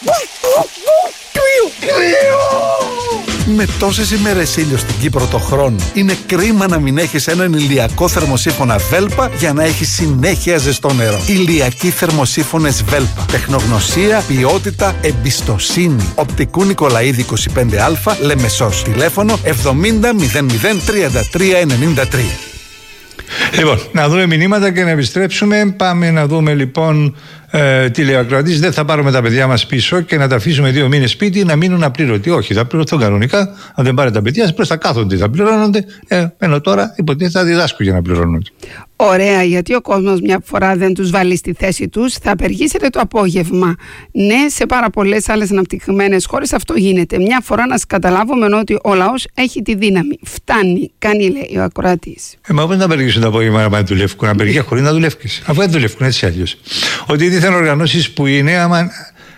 Με τόσες ημέρες ήλιο στην Κύπρο το χρόνο, είναι κρίμα να μην έχεις έναν ηλιακό θερμοσύφωνα Βέλπα για να έχεις συνέχεια ζεστό νερό. Ηλιακοί θερμοσύφωνες Βέλπα. Τεχνογνωσία, ποιότητα, εμπιστοσύνη. Οπτικού Νικολαίδη είκοσι πέντε Α, Λεμεσός. Τηλέφωνο εβδομήντα μηδέν μηδέν τριάντα τρία ενενήντα τρία. Λοιπόν, να δούμε μηνύματα και να επιστρέψουμε. Πάμε να δούμε λοιπόν ε, τηλεακροατής. Δεν θα πάρουμε τα παιδιά μας πίσω και να τα αφήσουμε δύο μήνες σπίτι να μείνουν απλήρωτοι. Όχι, θα πληρωθούν κανονικά. Αν δεν πάρετε τα παιδιά σας, просто θα κάθονται, θα πληρώνονται. Ε, ενώ τώρα υποτίθεται θα διδάσκουν για να πληρώνονται. Ωραία, γιατί ο κόσμος μια φορά δεν τους βάλει στη θέση τους, θα απεργήσετε το απόγευμα. Ναι, σε πάρα πολλές άλλες αναπτυγμένες χώρες αυτό γίνεται. Μια φορά να καταλάβουμε ότι ο λαός έχει τη δύναμη. Φτάνει, κάνει λέει ο ακροατής. Ε, μα πώς να απεργήσουν το απόγευμα να δουλεύουν, να απεργία χωρίς να δουλεύεις. Αφού δεν δουλεύουν έτσι αλλιώς. Ότι δίθεν οργανώσεις που είναι, άμα.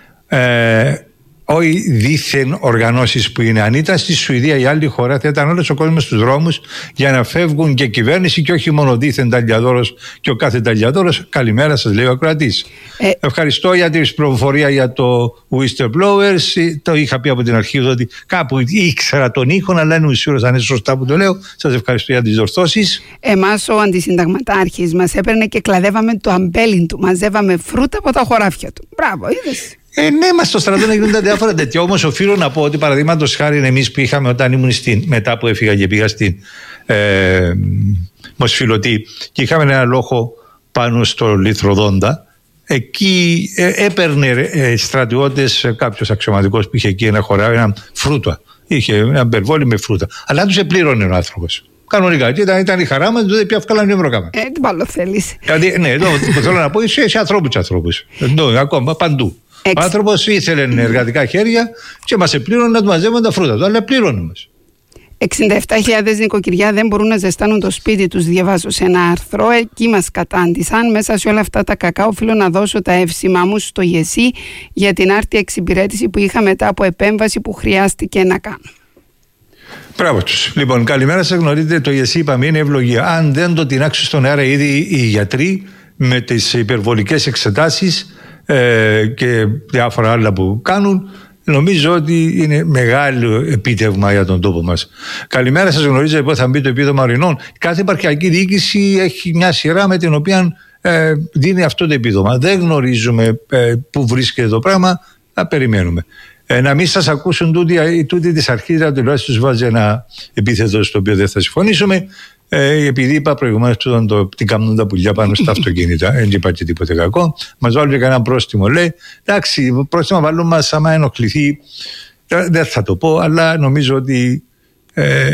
Ε, όχι δίθεν οργανώσεις που είναι. Αν ήταν στη Σουηδία ή άλλη χώρα, θα ήταν όλος ο κόσμος στους δρόμους για να φεύγουν και κυβέρνηση και όχι μόνο δίθεν ταλιαδόρος και ο κάθε ταλιαδόρος. Καλημέρα σας, λέει ο ακροατής. Ε... Ευχαριστώ για την πληροφορία για το Whistleblowers. Το είχα πει από την αρχή ότι κάπου ήξερα τον ήχο, αλλά είναι σίγουρος αν είναι σωστά που το λέω. Σας ευχαριστώ για τις διορθώσεις. Εμάς ο αντισυνταγματάρχης μας έπαιρνε και κλαδεύαμε το αμπέλιν του. Μαζεύαμε φρούτα από τα χωράφια του. Μπράβο, είδες. Ε, ναι, μα στο στρατό να γίνονται διάφορα τέτοια. Όμως οφείλω να πω ότι παραδείγματος χάρη εμείς που είχαμε όταν ήμουν στην, μετά που έφυγα και πήγα στην ε, Μοσφιλωτή και είχαμε ένα λόχο πάνω στο Λιθροδόντα, εκεί ε, έπαιρνε ε, στρατιώτες, ε, κάποιος αξιωματικός που είχε εκεί ένα χωράφι, ένα φρούτα. Είχε ένα μπερβόλι με φρούτα. Αλλά τους επλήρωνε ο άνθρωπος. Κανονικά. Ήταν, ήταν η χαρά μας, δεν πια βγάλανε ευρώ κάμα. Ε, τι άλλο θέλεις. Δηλαδή, ναι, εδώ θέλω να πω σε, σε ανθρώπους ανθρώπους. Εδώ, ακόμα παντού. Εξ... Ο άνθρωπος ήθελε εργατικά χέρια και μας επλήρωνε να του μαζεύουν τα φρούτα του, αλλά πλήρωνε μας. εξήντα επτά χιλιάδες νοικοκυριά δεν μπορούν να ζεστάνουν το σπίτι τους, διαβάζω σε ένα άρθρο. Εκεί μας κατάντησαν. Μέσα σε όλα αυτά τα κακά, οφείλω να δώσω τα εύσημά μου στο ΓΕΣΥ για την άρτια εξυπηρέτηση που είχα μετά από επέμβαση που χρειάστηκε να κάνω. Μπράβο τους. Λοιπόν, καλημέρα σας. Γνωρίζετε, το ΓΕΣΥ είπαμε είναι ευλογία. Αν δεν το τεινάξουν στον αέρα ήδη οι γιατροί με τις υπερβολικές εξετάσεις ε, και διάφορα άλλα που κάνουν, νομίζω ότι είναι μεγάλο επίτευγμα για τον τόπο μας. Καλημέρα σας. Γνωρίζετε πότε θα μπει το επίδομα ορεινών. Κάθε επαρχιακή διοίκηση έχει μια σειρά με την οποία ε, δίνει αυτό το επίδομα. Δεν γνωρίζουμε ε, πού βρίσκεται το πράγμα. Θα περιμένουμε. Ε, να μην σας ακούσουν τούτη, τούτη της αρχής, τουλάχιστον τους βάζει ένα επίθετο στο οποίο δεν θα συμφωνήσουμε. Ε, επειδή είπα προηγουμένως το, τι κάνουν τα πουλιά πάνω στα αυτοκίνητα, δεν είπα και τίποτε κακό. Μας βάλουν και κανένα πρόστιμο. Λέει, εντάξει, πρόστιμο βάλουν μας άμα ενοχληθεί. Δεν θα το πω, αλλά νομίζω ότι ε,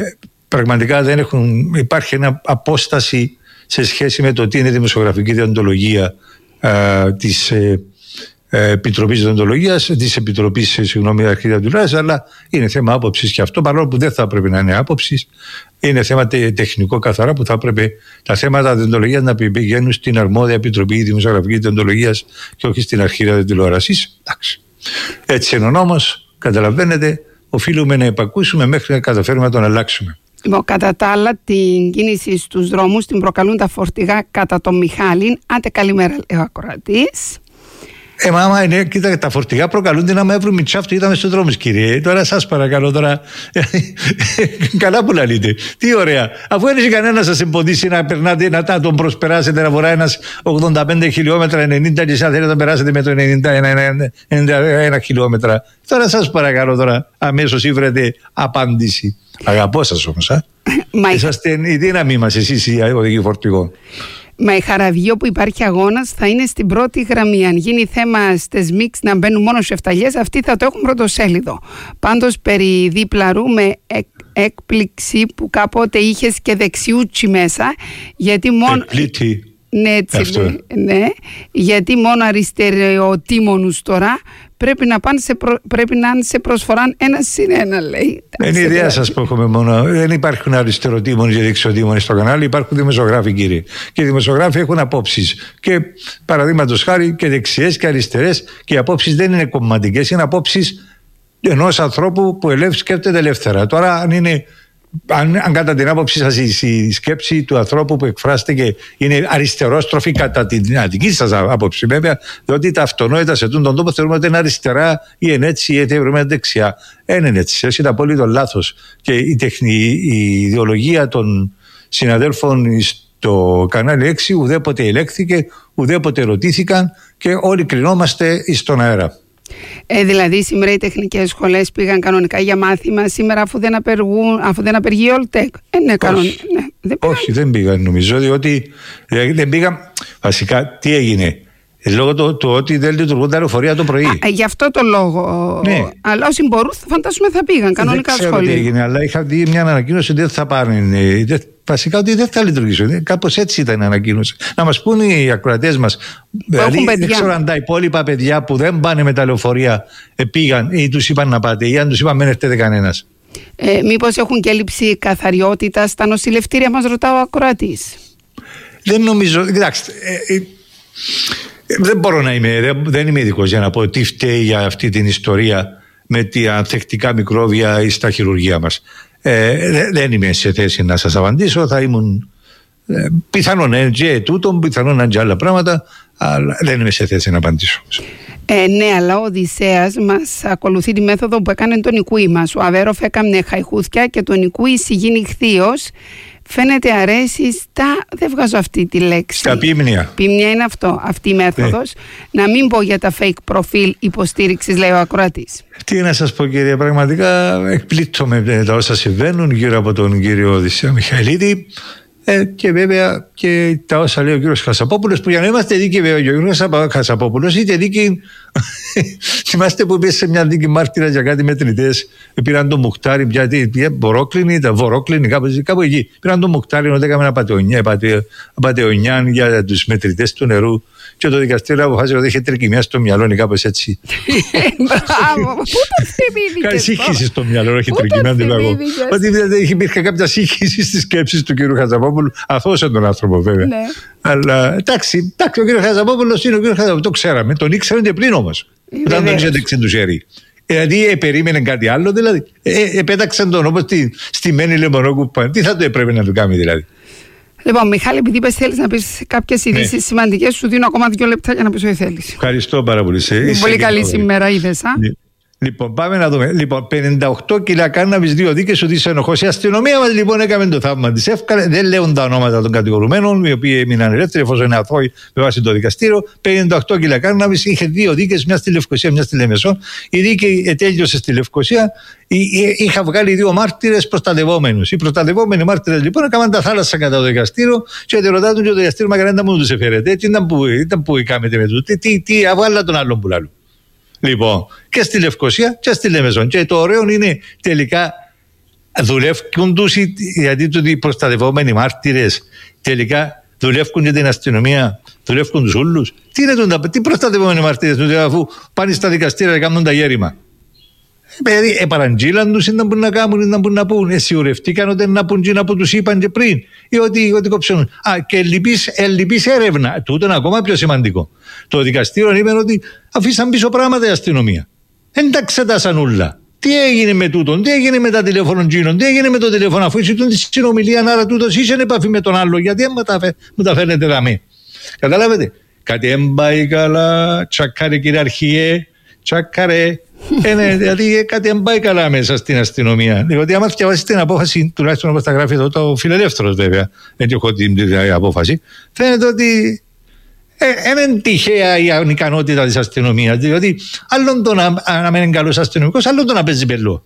πραγματικά δεν έχουν, υπάρχει ένα απόσταση σε σχέση με το τι είναι δημοσιογραφική διοντολογία ε, της ε, ε, Επιτροπής Διοντολογίας, της Επιτροπής, συγγνώμη, Αρχίδια του Λάς, αλλά είναι θέμα άποψης και αυτό, παρόλο που δεν θα πρέπει να είναι άποψης, είναι θέμα τε, τεχνικό καθαρά που θα έπρεπε τα θέματα διοντολογίας να πηγαίνουν στην αρμόδια Επιτροπή Δημοσιογραφικής Διοντολογίας και όχι στην Αρχίδια Τηλεόρασης. Εντάξει. Έτσι είναι ο νόμος, καταλαβαίνετε, οφείλουμε να υπακούσουμε μέχρι να καταφέρουμε να τον αλλάξουμε. Λοιπόν, κατά τα άλλα, την κίνηση στους δρόμους την προκαλούν τα φορτηγά κατά το Μιχάλην. Άντε καλημέρα, λέει ο ακροατής. Ε, μάμα, είναι, κοίτα, τα φορτηγά προκαλούνται να με βρουν μητσάφτο, είδαμε στους δρόμους, κύριε. Τώρα σας παρακαλώ, τώρα. Καλά που λαλείτε. Τι ωραία. Αφού δεν έχει κανένα να σας εμποδίσει να περνάτε, να, να τον προσπεράσετε, να βορρά ένας ογδόντα πέντε χιλιόμετρα, ενενήντα και εσάς θέλετε να περάσετε με το ενενήντα ένα χιλιόμετρα. Τώρα σας παρακαλώ, τώρα αμέσως ήβρετε απάντηση. Αγαπώ σας όμως, α. Είσαστε η δύναμή μας, εσείς οι οδηγοί φορτηγών. Μα η χαραβή όπου υπάρχει αγώνας θα είναι στην πρώτη γραμμή. Αν γίνει θέμα στις μίξ να μπαίνουν μόνο σε εφταλιές, αυτοί θα το έχουν πρωτοσέλιδο. Πάντως περί δίπλαρου με εκ, έκπληξη που κάποτε είχες και δεξιούτσι μέσα, γιατί μόνο... Εκπλήτη. Ναι, έτσι, ναι, γιατί μόνο αριστεροτήμονους τώρα πρέπει να, πάνε σε προ... πρέπει να είναι σε προσφορά ένα συν ένα, λέει. Είναι η ιδέα σας που έχουμε μόνο. Δεν υπάρχουν αριστεροτήμονες και δεξιοτήμονες στο κανάλι, υπάρχουν δημοσιογράφοι, κύριε. Και οι δημοσιογράφοι έχουν απόψεις. Και παραδείγματος χάρη και δεξιές και αριστερές, και οι απόψεις δεν είναι κομματικές, είναι απόψεις ενός ανθρώπου που ελεύθερα σκέφτεται ελεύθερα. Τώρα, αν είναι. Αν, αν κατά την άποψή σας η, η σκέψη του ανθρώπου που εκφράσετε και είναι αριστερόστροφη κατά την δική σας άποψη, βέβαια, διότι τα αυτονόητα σε τον τόπο θεωρούμε ότι είναι αριστερά ή είναι έτσι ή είναι δεξιά. Δεν είναι έτσι, είναι απολύτω λάθος. Και η, τεχνη, η ιδεολογία των συναδέλφων στο κανάλι έξι ουδέποτε ελέγχθηκε, ουδέποτε ρωτήθηκαν και όλοι κρινόμαστε στον αέρα. Ε, δηλαδή σήμερα οι τεχνικές σχολές πήγαν κανονικά για μάθημα σήμερα, αφού δεν, απεργούν, αφού δεν απεργεί η Ολτεκ. Ε, ναι, κανονικά. Ναι, δεν όχι, δεν πήγαν, νομίζω, διότι δεν πήγαν. Βασικά, τι έγινε. Λόγω του το, το ότι δεν λειτουργούν τα λεωφορεία το πρωί. Α, γι' αυτό το λόγο. Ναι. Αλλά όσοι μπορούν, φαντάζομαι θα πήγαν κανονικά σχολεία. Δεν ξέρω τι έγινε, αλλά είχα δει μια ανακοίνωση ότι δεν θα πάνε. Βασικά ότι δεν θα λειτουργήσουν. Κάπως έτσι ήταν η ανακοίνωση. Να μας πούνε οι ακροατές μας. Δηλαδή, δεν ξέρω αν τα υπόλοιπα παιδιά που δεν πάνε με τα λεωφορεία πήγαν ή τους είπαν να πάτε, ή αν τους είπαν μην έρθετε κανένας. Ε, μήπως έχουν και έλλειψη καθαριότητα στα νοσηλευτήρια, μας ρωτά ο ακροατής. Δεν νομίζω. Κοιτάξτε. Ε, ε, δεν μπορώ να είμαι. Δεν, δεν είμαι ειδικός για να πω τι φταίει για αυτή την ιστορία με τα ανθεκτικά μικρόβια στα χειρουργεία μας. Ε, δεν είμαι σε θέση να σας απαντήσω. Θα ήμουν ε, πιθανόν και τούτο, πιθανόν και άλλα πράγματα, αλλά δεν είμαι σε θέση να απαντήσω. Ε, ναι, αλλά ο Οδυσσέας μας ακολουθεί τη μέθοδο που έκανε τον Νικούι μας. Ο Αβέροφ έκανε χαϊχούθια και τον Νικούι συγγίνει χθείος. Φαίνεται αρέσει στα. Δεν βγάζω αυτή τη λέξη. Στα πίμνια. Πίμνια είναι αυτό, αυτή η μέθοδος. Ναι. Να μην πω για τα fake προφίλ υποστήριξης, λέει ο ακροατής. Τι να σας πω, κύριε, πραγματικά εκπλήττομαι τα όσα συμβαίνουν γύρω από τον κύριο Οδυσσέα Μιχαηλίδη. Ε, και βέβαια και τα όσα λέει ο κύριος Χασαπόπουλος, που για να είμαστε δίκαιοι, βέβαια, ο κύριος Χασαπόπουλος είτε δίκη. Θυμάστε που πήγε σε μια δίκη μάρτυρα για κάτι μετρητές, πήραν το μουχτάρι, πια βορόκλινη, τα βορόκλινη, κάπου, κάπου εκεί. Πήραν το μουχτάρι, ενώ έκαμε ένα πατεωνιά για τους μετρητές του νερού. Και το δικαστήριο αποφάσισε ότι είχε τρικυμία στο μυαλό, κάπως έτσι. Μπράβο, πού το θυμήθηκες? Κάτι σύγχυση στο μυαλό, όχι τρικυμία, δεν λέω. Ότι υπήρχε κάποια σύγχυση στις σκέψεις του κ. Χατζαπόπουλου. Αθώωσε τον άνθρωπο, βέβαια. Αλλά εντάξει, ο κ. Χατζαπόπουλος είναι ο κ. Χατζαπόπουλος, το ξέραμε, τον ήξεραν και πριν όμως. Όταν τον είχε δεξί του χέρι. Δηλαδή, ε, περίμενε κάτι άλλο, δηλαδή. Ε, επέταξαν τον όπως στη, στη Μένη Λεμονόκουπα. Τι θα το έπρεπε να του κάνει, δηλαδή. Λοιπόν, Μιχάλη, επειδή είπες θέλεις να πεις κάποιες ειδήσεις ναι. σημαντικές, σου δίνω ακόμα δύο λεπτά για να πεις ό,τι θέλεις. Ευχαριστώ πάρα πολύ. Πολύ καλή σήμερα, είδες, α. Ναι. Λοιπόν, πάμε να δούμε. Λοιπόν, πενήντα οκτώ κιλά κάναβης, δύο δίκες, ότι είσαι ενοχός. Η αστυνομία μας λοιπόν έκαμε το θαύμα της. Εύκολα, δεν λέουν τα ονόματα των κατηγορουμένων, οι οποίοι έμειναν ελεύθεροι, εφόσον είναι αθώοι με βάση το δικαστήριο. πενήντα οκτώ κιλά κάναβης, είχε δύο δίκες, μια στη Λευκοσία, μια στη Λεμεσό. Η δίκη τέλειωσε στη Λευκοσία. Είχα βγάλει δύο μάρτυρες προστατευόμενους. Οι προστατευόμενοι μάρτυρες λοιπόν έκαναν τα θάλασσα κατά το δικαστήριο και τη ρωτάτε και το δικαστήριο, μα κανένα μου τους εφέρετε. Έτσι ήταν που, ήταν που κάμετε με τούτο. Τι, τι, αβγάλα τον άλλον που λάλλου. Λοιπόν, και στη Λευκοσία και στη Λεμεζόν. Και το ωραίο είναι τελικά δουλεύουν τους, γιατί οι προστατευόμενοι μάρτυρες τελικά δουλεύουν για την αστυνομία, δουλεύουν τους όλους. Τι είναι το, τι προστατευόμενοι μάρτυρες, αφού πάνε στα δικαστήρια και κάνουν τα γέρημα. Δηλαδή, επαραντζήλαν τους, ήταν που να κάνουν, ήταν που να πούν. Αισιουρευτήκαν ότι να πούν, να που τους είπαν και πριν, ή ότι, ότι κόψουν. Α, και ελλειπής έρευνα. Τούτο είναι ακόμα πιο σημαντικό. Το δικαστήριο είπε ότι αφήσαν πίσω πράγματα η αστυνομία. Δεν τα εξετάσαν όλα. Τι έγινε με τούτον, τι έγινε με τα τηλέφωνα Τζίνων, τι έγινε με το τηλέφωνο, αφού ήσουν τη συνομιλία, άρα τούτος είσαι εν επαφή με τον άλλο, γιατί μου τα φέρνετε δαμέ. Καταλάβετε. Κάτι έμπαει καλά, τσακάρε κυριαρχίε, τσακάρε. Ε, ναι, δηλαδή κάτι δεν πάει καλά μέσα στην αστυνομία. Διότι άμα διαβάσει την απόφαση, τουλάχιστον όπως τα γράφει εδώ το Φιλελεύθερος, βέβαια, δεν έχω την απόφαση, φαίνεται ότι δεν ε, είναι τυχαία η ανικανότητα της αστυνομίας. Διότι άλλον το να, να μένει καλός αστυνομικός, άλλον το να παίζει πελό.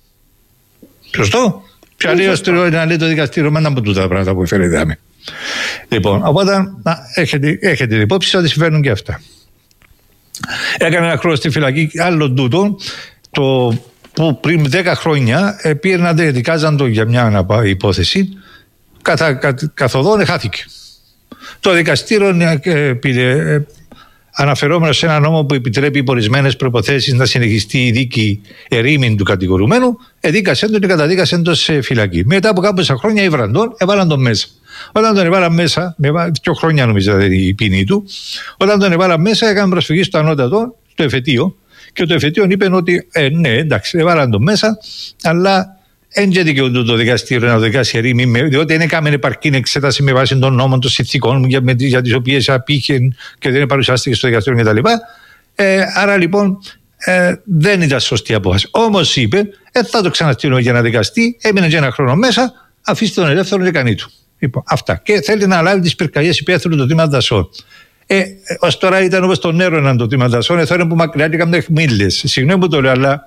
Σωστό. Ποια λέει, να λέει το δικαστήριο, μάνα από τούτα τα πράγματα που φέρετε. Λοιπόν, οπότε να, έχετε, έχετε υπόψη ότι συμβαίνουν και αυτά. Έκανε ένα χρόνο στη φυλακή άλλο τούτο, το που πριν δέκα χρόνια πήγαιναν να δικάζαν το για μια υπόθεση, καθα, κα, καθοδόν χάθηκε. Το δικαστήριο πήρε, αναφερόμενο σε ένα νόμο που επιτρέπει υπό ορισμένες προϋποθέσεις να συνεχιστεί η δίκη ερήμην του κατηγορουμένου, εδίκασε τον και καταδίκασε τον σε φυλακή. Μετά από κάποια χρόνια ήβραν τον, έβαλαν τον μέσα. Όταν τον έβαλαν μέσα, με δύο χρόνια νομίζω δηλαδή η ποινή του, όταν τον έβαλαν μέσα έκανε προσφυγή στο ανώτατο, στο εφετείο, και το εφετείο είπε ότι ε, ναι, εντάξει, έβαλαν τον μέσα, αλλά δεν δικαιούνται το δικαστήριο να το δικάσει ερήμη, διότι δεν έκαμε επαρκή εξέταση με βάση των νόμων των συνθηκών για, για τις οποίες απήχε και δεν παρουσιάστηκε στο δικαστήριο κτλ. Ε, άρα λοιπόν ε, δεν ήταν σωστή απόφαση. Όμως είπε, ε, θα το ξαναστείλουμε για να δικαστεί, έμεινε και ένα χρόνο μέσα, αφήστε τον ελεύθερο και κανεί του. Λοιπόν, αυτά. Και θέλει να λάβει τις πυρκαγιές υπαίθρου το τμήμα δασών. Ε, ως τώρα ήταν όπως το νερό έναν το τμήμα δασών, εθώρε που μακριά και κάμουν αιχμήλες. Συγγνώμη που το λέω, αλλά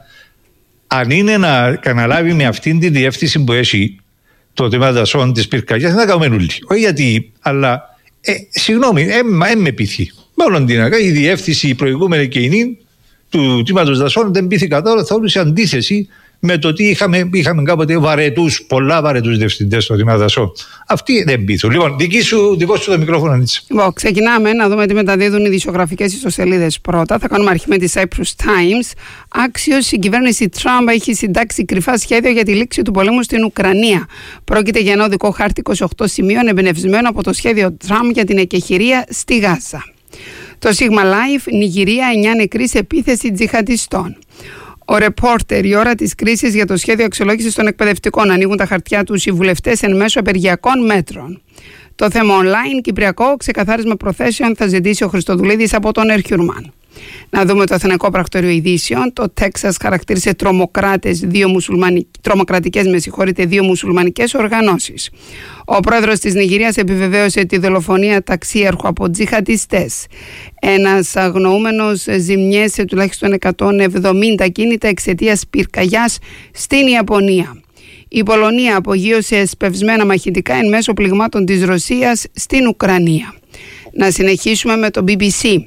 αν είναι να αναλάβει με αυτήν τη διεύθυνση που έχει το τμήμα δασών της πυρκαγιάς, δεν θα κάνουμε όλοι. Όχι γιατί, αλλά ε, συγγνώμη, δεν με πείθει. Μάλλον την η διεύθυνση η προηγούμενη και η του τμήματος δασών δεν πείθη καθόλου, θα σε αντίθεση με το ότι είχαμε, είχαμε κάποτε βαρετούς, πολλά βαρετούς διευθυντές στο τμήμα δασών. Αυτοί δεν πείθουν. Λοιπόν, δική σου, δικό σου το μικρόφωνο, Νίτσα. Λοιπόν, ξεκινάμε να δούμε τι μεταδίδουν οι ειδησιογραφικές ιστοσελίδες πρώτα. Θα κάνουμε αρχή με τη Cyprus Times. Άξιος, η κυβέρνηση Τραμπ έχει συντάξει κρυφά σχέδιο για τη λήξη του πολέμου στην Ουκρανία. Πρόκειται για ένα οδικό χάρτη είκοσι οκτώ σημείων εμπνευσμένο από το σχέδιο Τραμπ για την εκεχηρία στη Γάζα. Το Sigma Life, Νιγηρία, εννιά νεκροί σε επίθεση τζιχαντιστών. Ο ρεπόρτερ, η ώρα της κρίσης για το σχέδιο αξιολόγησης των εκπαιδευτικών. Ανοίγουν τα χαρτιά τους οι βουλευτές εν μέσω απεργιακών μέτρων. Το θέμα online, Κυπριακό, ξεκαθάρισμα προθέσεων θα ζητήσει ο Χριστοδουλίδης από τον Ερχιουρμάν. Να δούμε το Αθηναϊκό Πρακτορείο Ειδήσεων. Το Τέξας χαρακτήρισε τρομοκράτες, δύο μουσουλμανι... τρομοκρατικές με συγχωρείτε, δύο μουσουλμανικές οργανώσεις. Ο πρόεδρος της Νιγηρίας επιβεβαίωσε τη δολοφονία ταξίαρχου από τζιχαντιστές. Ένας αγνοούμενος ζημιές σε τουλάχιστον εκατόν εβδομήντα κίνητα εξαιτίας πυρκαγιάς στην Ιαπωνία. Η Πολωνία απογείωσε εσπευσμένα μαχητικά εν μέσω πληγμάτων της Ρωσίας στην Ουκρανία. Να συνεχίσουμε με το μπι μπι σι.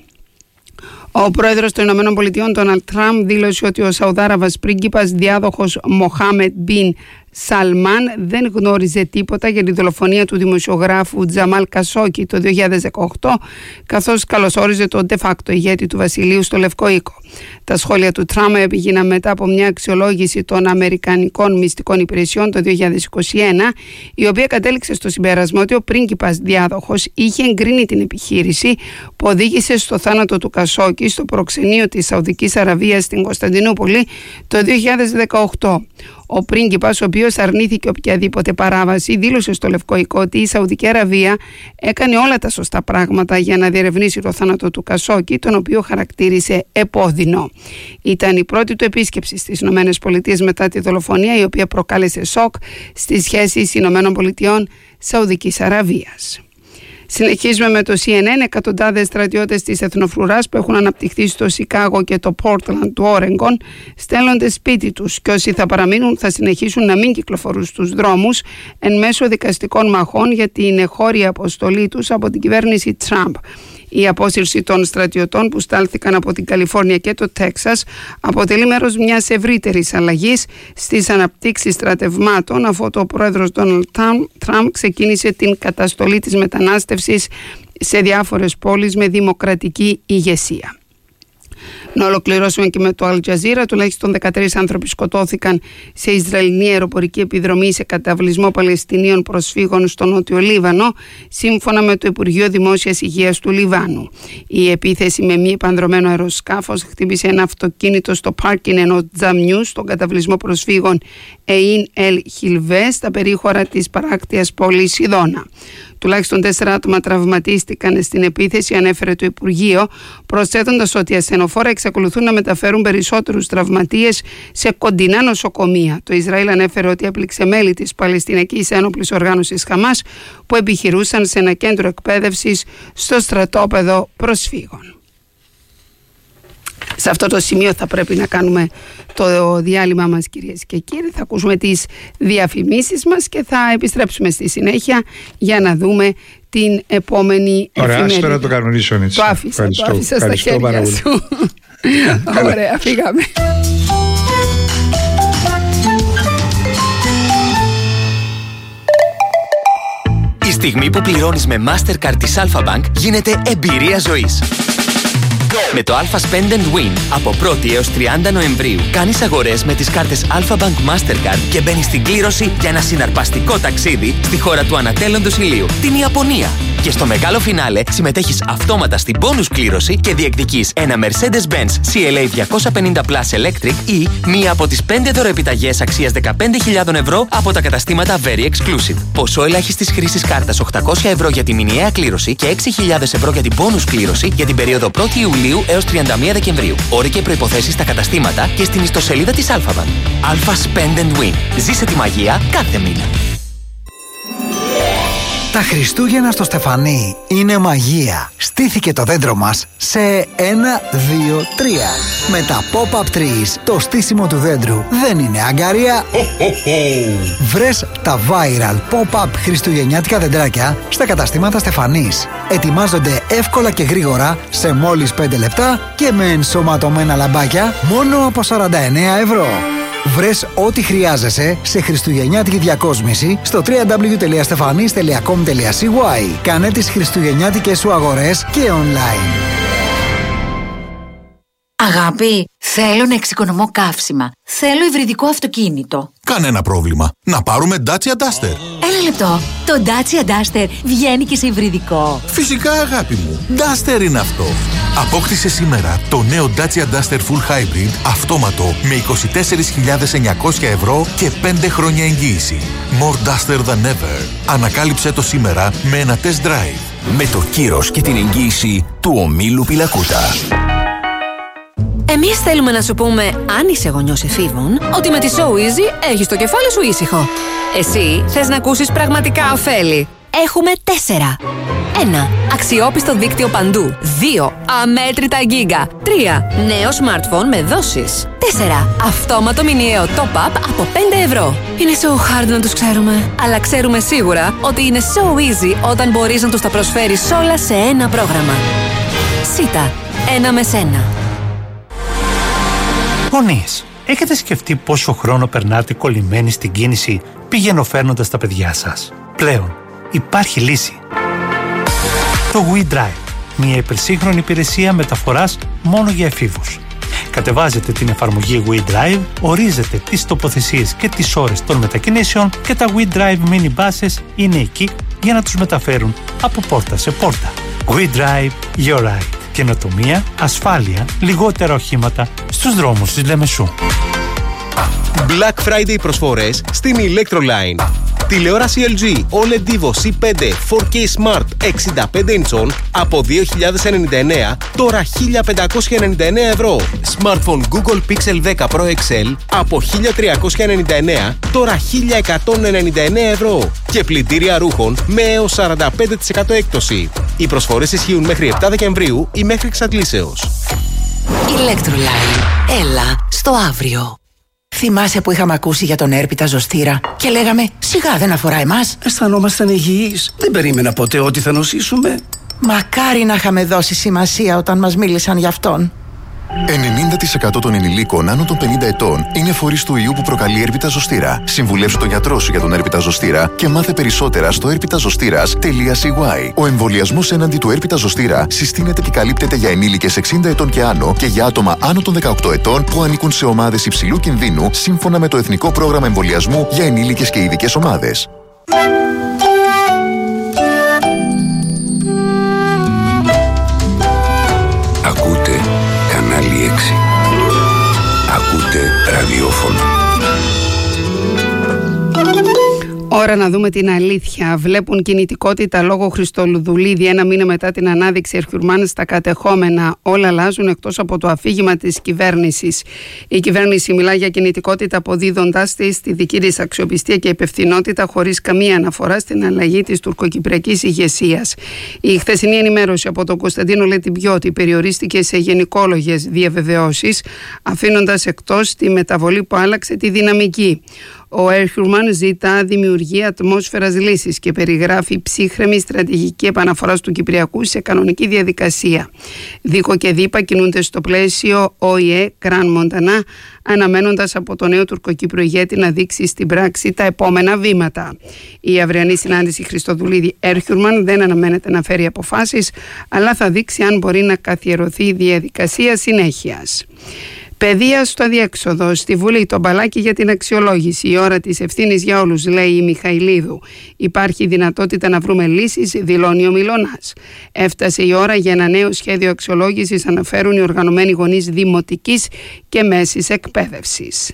Ο πρόεδρος των Ηνωμένων Πολιτειών, Ντόναλντ Τραμπ, δήλωσε ότι ο Σαουδάραβας πρίγκιπας διάδοχος Μοχάμετ Μπιν Σαλμάν δεν γνώριζε τίποτα για τη δολοφονία του δημοσιογράφου Τζαμάλ Κασόκι το δύο χιλιάδες δεκαοκτώ, καθώς καλωσόριζε τον de facto ηγέτη του Βασιλείου στο Λευκό Οίκο. Τα σχόλια του Τραμπ έγιναν μετά από μια αξιολόγηση των Αμερικανικών μυστικών υπηρεσιών το δύο χιλιάδες είκοσι ένα, η οποία κατέληξε στο συμπέρασμα ότι ο πρίγκιπας διάδοχος είχε εγκρίνει την επιχείρηση που οδήγησε στο θάνατο του Κασόκι στο προξενείο της Σαουδικής Αραβίας στην Κωνσταντινούπολη το δύο χιλιάδες δεκαοκτώ. Ο πρίγκιπας, ο οποίος αρνήθηκε οποιαδήποτε παράβαση, δήλωσε στο Λευκό Οίκο ότι η Σαουδική Αραβία έκανε όλα τα σωστά πράγματα για να διερευνήσει το θάνατο του Κασόκι, τον οποίο χαρακτήρισε επώδυνο. Ήταν η πρώτη του επίσκεψη στις ΗΠΑ μετά τη δολοφονία, η οποία προκάλεσε σοκ στις σχέσεις ΗΠΑ Σαουδικής Αραβίας. Συνεχίζουμε με το σι εν εν. Εκατοντάδες στρατιώτες της Εθνοφρουράς που έχουν αναπτυχθεί στο Σικάγο και το Πόρτλαντ του Όρεγκον στέλνονται σπίτι τους και όσοι θα παραμείνουν θα συνεχίσουν να μην κυκλοφορούν στους δρόμους εν μέσω δικαστικών μαχών για την εγχώρια αποστολή τους από την κυβέρνηση Τραμπ. Η απόσυρση των στρατιωτών που στάλθηκαν από την Καλιφόρνια και το Τέξας αποτελεί μέρος μιας ευρύτερης αλλαγής στις αναπτύξεις στρατευμάτων, αφού το πρόεδρος Ντόναλντ Τραμπ ξεκίνησε την καταστολή της μετανάστευσης σε διάφορες πόλεις με δημοκρατική ηγεσία. Να ολοκληρώσουμε και με το Al Jazeera. Τουλάχιστον δεκατρείς άνθρωποι σκοτώθηκαν σε Ισραηλινή αεροπορική επιδρομή σε καταβλισμό Παλαιστινίων προσφύγων στο Νότιο Λίβανο, σύμφωνα με το Υπουργείο Δημόσιας Υγείας του Λιβάνου. Η επίθεση με μη επανδρωμένο αεροσκάφος χτύπησε ένα αυτοκίνητο στο πάρκινγκ ενός τζαμιού στον καταβλισμό προσφύγων Εϊν Ελ Χιλβέ, στα περίχωρα της παράκτιας πόλης Σιδώνα. Τουλάχιστον τέσσερα άτομα τραυματίστηκαν στην επίθεση, ανέφερε το Υπουργείο, προσθέτοντας ότι οι ασθενοφόρα εξακολουθούν να μεταφέρουν περισσότερους τραυματίες σε κοντινά νοσοκομεία. Το Ισραήλ ανέφερε ότι έπληξε μέλη της Παλαιστινιακής Ένοπλης Οργάνωσης Χαμάς που επιχειρούσαν σε ένα κέντρο εκπαίδευσης στο στρατόπεδο προσφύγων. Σε αυτό το σημείο θα πρέπει να κάνουμε το διάλειμμα μας, κυρίες και κύριοι. Θα ακούσουμε τις διαφημίσεις μας και θα επιστρέψουμε στη συνέχεια για να δούμε την επόμενη εφημερίδα. Ωραία, ας τώρα το κανονίσω έτσι. Το άφησα, ευχαριστώ, το άφησα στα χέρια σου. Ωραία, φύγαμε. Η στιγμή που πληρώνεις με Mastercard της Alpha Bank γίνεται εμπειρία ζωής. Με το Alpha Spend and Win από πρώτη έως τριάντα Νοεμβρίου κάνεις αγορές με τις κάρτες Alpha Bank Mastercard και μπαίνεις στην κλήρωση για ένα συναρπαστικό ταξίδι στη χώρα του ανατέλλοντος ηλίου, την Ιαπωνία. Και στο μεγάλο φινάλε συμμετέχεις αυτόματα στην bonus κλήρωση και διεκδικείς ένα Mercedes-Benz σι ελ έι διακόσια πενήντα Plus Electric ή μία από τις πέντε δωροεπιταγές αξίας δεκαπέντε χιλιάδες ευρώ από τα καταστήματα Very Exclusive. Ποσό ελάχιστης χρήσης κάρτας οκτακόσια ευρώ για τη μηνιαία κλήρωση και έξι χιλιάδες ευρώ για την bonus κλήρωση για την περίοδο πρώτη Ιουλίου έως τριάντα μία Δεκεμβρίου. Όροι και προϋποθέσεις στα καταστήματα και στην ιστοσελίδα της Alpha Bank. Alpha Spend and Win. Ζήσε τη μαγεία κάθε μήνα. Τα Χριστούγεννα στο Στεφανί είναι μαγεία. Στήθηκε το δέντρο μας σε ένα, δύο, τρία. Με τα pop-up trees, το στήσιμο του δέντρου δεν είναι αγκαρία. Βρες τα viral pop-up χριστουγεννιάτικα δεντράκια στα καταστήματα Στεφανής. Ετοιμάζονται εύκολα και γρήγορα σε μόλις πέντε λεπτά και με ενσωματωμένα λαμπάκια μόνο από σαράντα εννέα ευρώ. Βρες ό,τι χρειάζεσαι σε χριστουγεννιάτικη διακόσμηση στο double-u double-u double-u τελεία stefanis τελεία com τελεία c y. Κάνε τις χριστουγεννιάτικες σου αγορές και online. Αγάπη, θέλω να εξοικονομώ καύσιμα. Θέλω υβριδικό αυτοκίνητο. Κανένα πρόβλημα. Να πάρουμε Dacia Duster. Ένα λεπτό. Το Dacia Duster βγαίνει και σε υβριδικό. Φυσικά, αγάπη μου. Duster είναι αυτό. Απόκτησε σήμερα το νέο Dacia Duster Full Hybrid αυτόματο με είκοσι τέσσερις χιλιάδες εννιακόσια ευρώ και πέντε χρόνια εγγύηση. More Duster than ever. Ανακάλυψε το σήμερα με ένα test drive. Με το κύρος και την εγγύηση του ομίλου Πιλακούτα. Εμείς θέλουμε να σου πούμε, αν είσαι γονιός εφήβων, ότι με τη So Easy έχεις το κεφάλι σου ήσυχο. Εσύ θες να ακούσεις πραγματικά ωφέλη. Έχουμε τέσσερα. Ένα. Αξιόπιστο δίκτυο παντού. Δύο. Αμέτρητα γίγα. Τρία. Νέο smartphone με δόσεις. Τέσσερα. Αυτόματο μηνιαίο top-up από πέντε ευρώ. Είναι so hard να τους ξέρουμε. Αλλά ξέρουμε σίγουρα ότι είναι so easy όταν μπορείς να τους τα προσφέρεις όλα σε ένα πρόγραμμα. Σίτα. Ένα με σένα. Γονείς, έχετε σκεφτεί πόσο χρόνο περνάτε κολλημένοι στην κίνηση πηγαινοφέρνοντας τα παιδιά σας? Πλέον υπάρχει λύση. Το WeDrive, μια υπερσύγχρονη υπηρεσία μεταφοράς μόνο για εφήβους. Κατεβάζετε την εφαρμογή WeDrive, ορίζετε τις τοποθεσίες και τις ώρες των μετακινήσεων και τα WeDrive mini buses είναι εκεί για να τους μεταφέρουν από πόρτα σε πόρτα. WeDrive Your Ride. Καινοτομία, ασφάλεια, λιγότερα οχήματα στους δρόμους της Λεμεσού. Black Friday προσφορές στην Electroline. Τηλεόραση ελ τζι ο ελ ι ντι Divo σι φάιβ φορ κέι Smart εξήντα πέντε ιντσών από δύο χιλιάδες ενενήντα εννέα, τώρα χίλια πεντακόσια ενενήντα εννέα ευρώ. Smartphone Google Pixel δέκα Pro εξ ελ από χίλια τριακόσια ενενήντα εννέα, τώρα χίλια εκατόν ενενήντα εννέα ευρώ. Και πλυντήρια ρούχων με έως σαράντα πέντε τοις εκατό έκπτωση. Οι προσφορές ισχύουν μέχρι επτά Δεκεμβρίου ή μέχρι εξαντλήσεως. Electroline. Έλα στο αύριο. Θυμάσαι που είχαμε ακούσει για τον έρπιτα ζωστήρα και λέγαμε σιγά δεν αφορά εμάς? Αισθανόμασταν υγιείς. Δεν περίμενα ποτέ ότι θα νοσήσουμε. Μακάρι να είχαμε δώσει σημασία όταν μας μίλησαν γι' αυτόν. ενενήντα τοις εκατό των ενηλίκων άνω των πενήντα ετών είναι φορείς του ιού που προκαλεί έρπιτα ζωστήρα. Συμβουλεύσου τον γιατρό σου για τον έρπιτα ζωστήρα και μάθε περισσότερα στο έρπιτα ζωστήρας τελεία σι γουάι. Ο εμβολιασμός έναντι του έρπιτα ζωστήρα συστήνεται και καλύπτεται για ενήλικες εξήντα ετών και άνω και για άτομα άνω των δεκαοκτώ ετών που ανήκουν σε ομάδες υψηλού κινδύνου σύμφωνα με το Εθνικό Πρόγραμμα Εμβολιασμού για ενήλικες και ειδικές ομάδες. Ακούτε Κανάλι έξι. Ακούτε ραδιόφωνο. Ώρα να δούμε την αλήθεια. Βλέπουν κινητικότητα λόγω Χριστοδουλίδη ένα μήνα μετά την ανάδειξη Ερχιουρμάν στα κατεχόμενα. Όλα αλλάζουν εκτός από το αφήγημα της κυβέρνησης. Η κυβέρνηση μιλά για κινητικότητα αποδίδοντάς της στη δική της αξιοπιστία και υπευθυνότητα χωρίς καμία αναφορά στην αλλαγή της τουρκοκυπριακής ηγεσίας. Η χθεσινή ενημέρωση από τον Κωνσταντίνο Λετιμπιώτη περιορίστηκε σε γενικόλογες διαβεβαιώσεις, αφήνοντας εκτός τη μεταβολή που άλλαξε τη δυναμική. Ο Ερχιουρμάν ζητά δημιουργία ατμόσφαιρας λύσης και περιγράφει ψύχρεμη στρατηγική επαναφοράς του Κυπριακού σε κανονική διαδικασία. Δίκο και Δίπα κινούνται στο πλαίσιο ΟΗΕ Κραν Μοντανά, αναμένοντας από το νέο τουρκοκύπριο ηγέτη να δείξει στην πράξη τα επόμενα βήματα. Η αυριανή συνάντηση Χριστοδουλίδη Ερχιουρμάν δεν αναμένεται να φέρει αποφάσεις, αλλά θα δείξει αν μπορεί να καθιερωθεί η διαδικασία συνέχειας. Παιδεία στο αδιέξοδο. Στη Βουλή το μπαλάκι για την αξιολόγηση. Η ώρα της ευθύνης για όλους, λέει η Μιχαηλίδου. Υπάρχει δυνατότητα να βρούμε λύσεις, δηλώνει ο Μιλώνας. Έφτασε η ώρα για ένα νέο σχέδιο αξιολόγησης, αναφέρουν οι οργανωμένοι γονείς δημοτικής και μέσης εκπαίδευσης.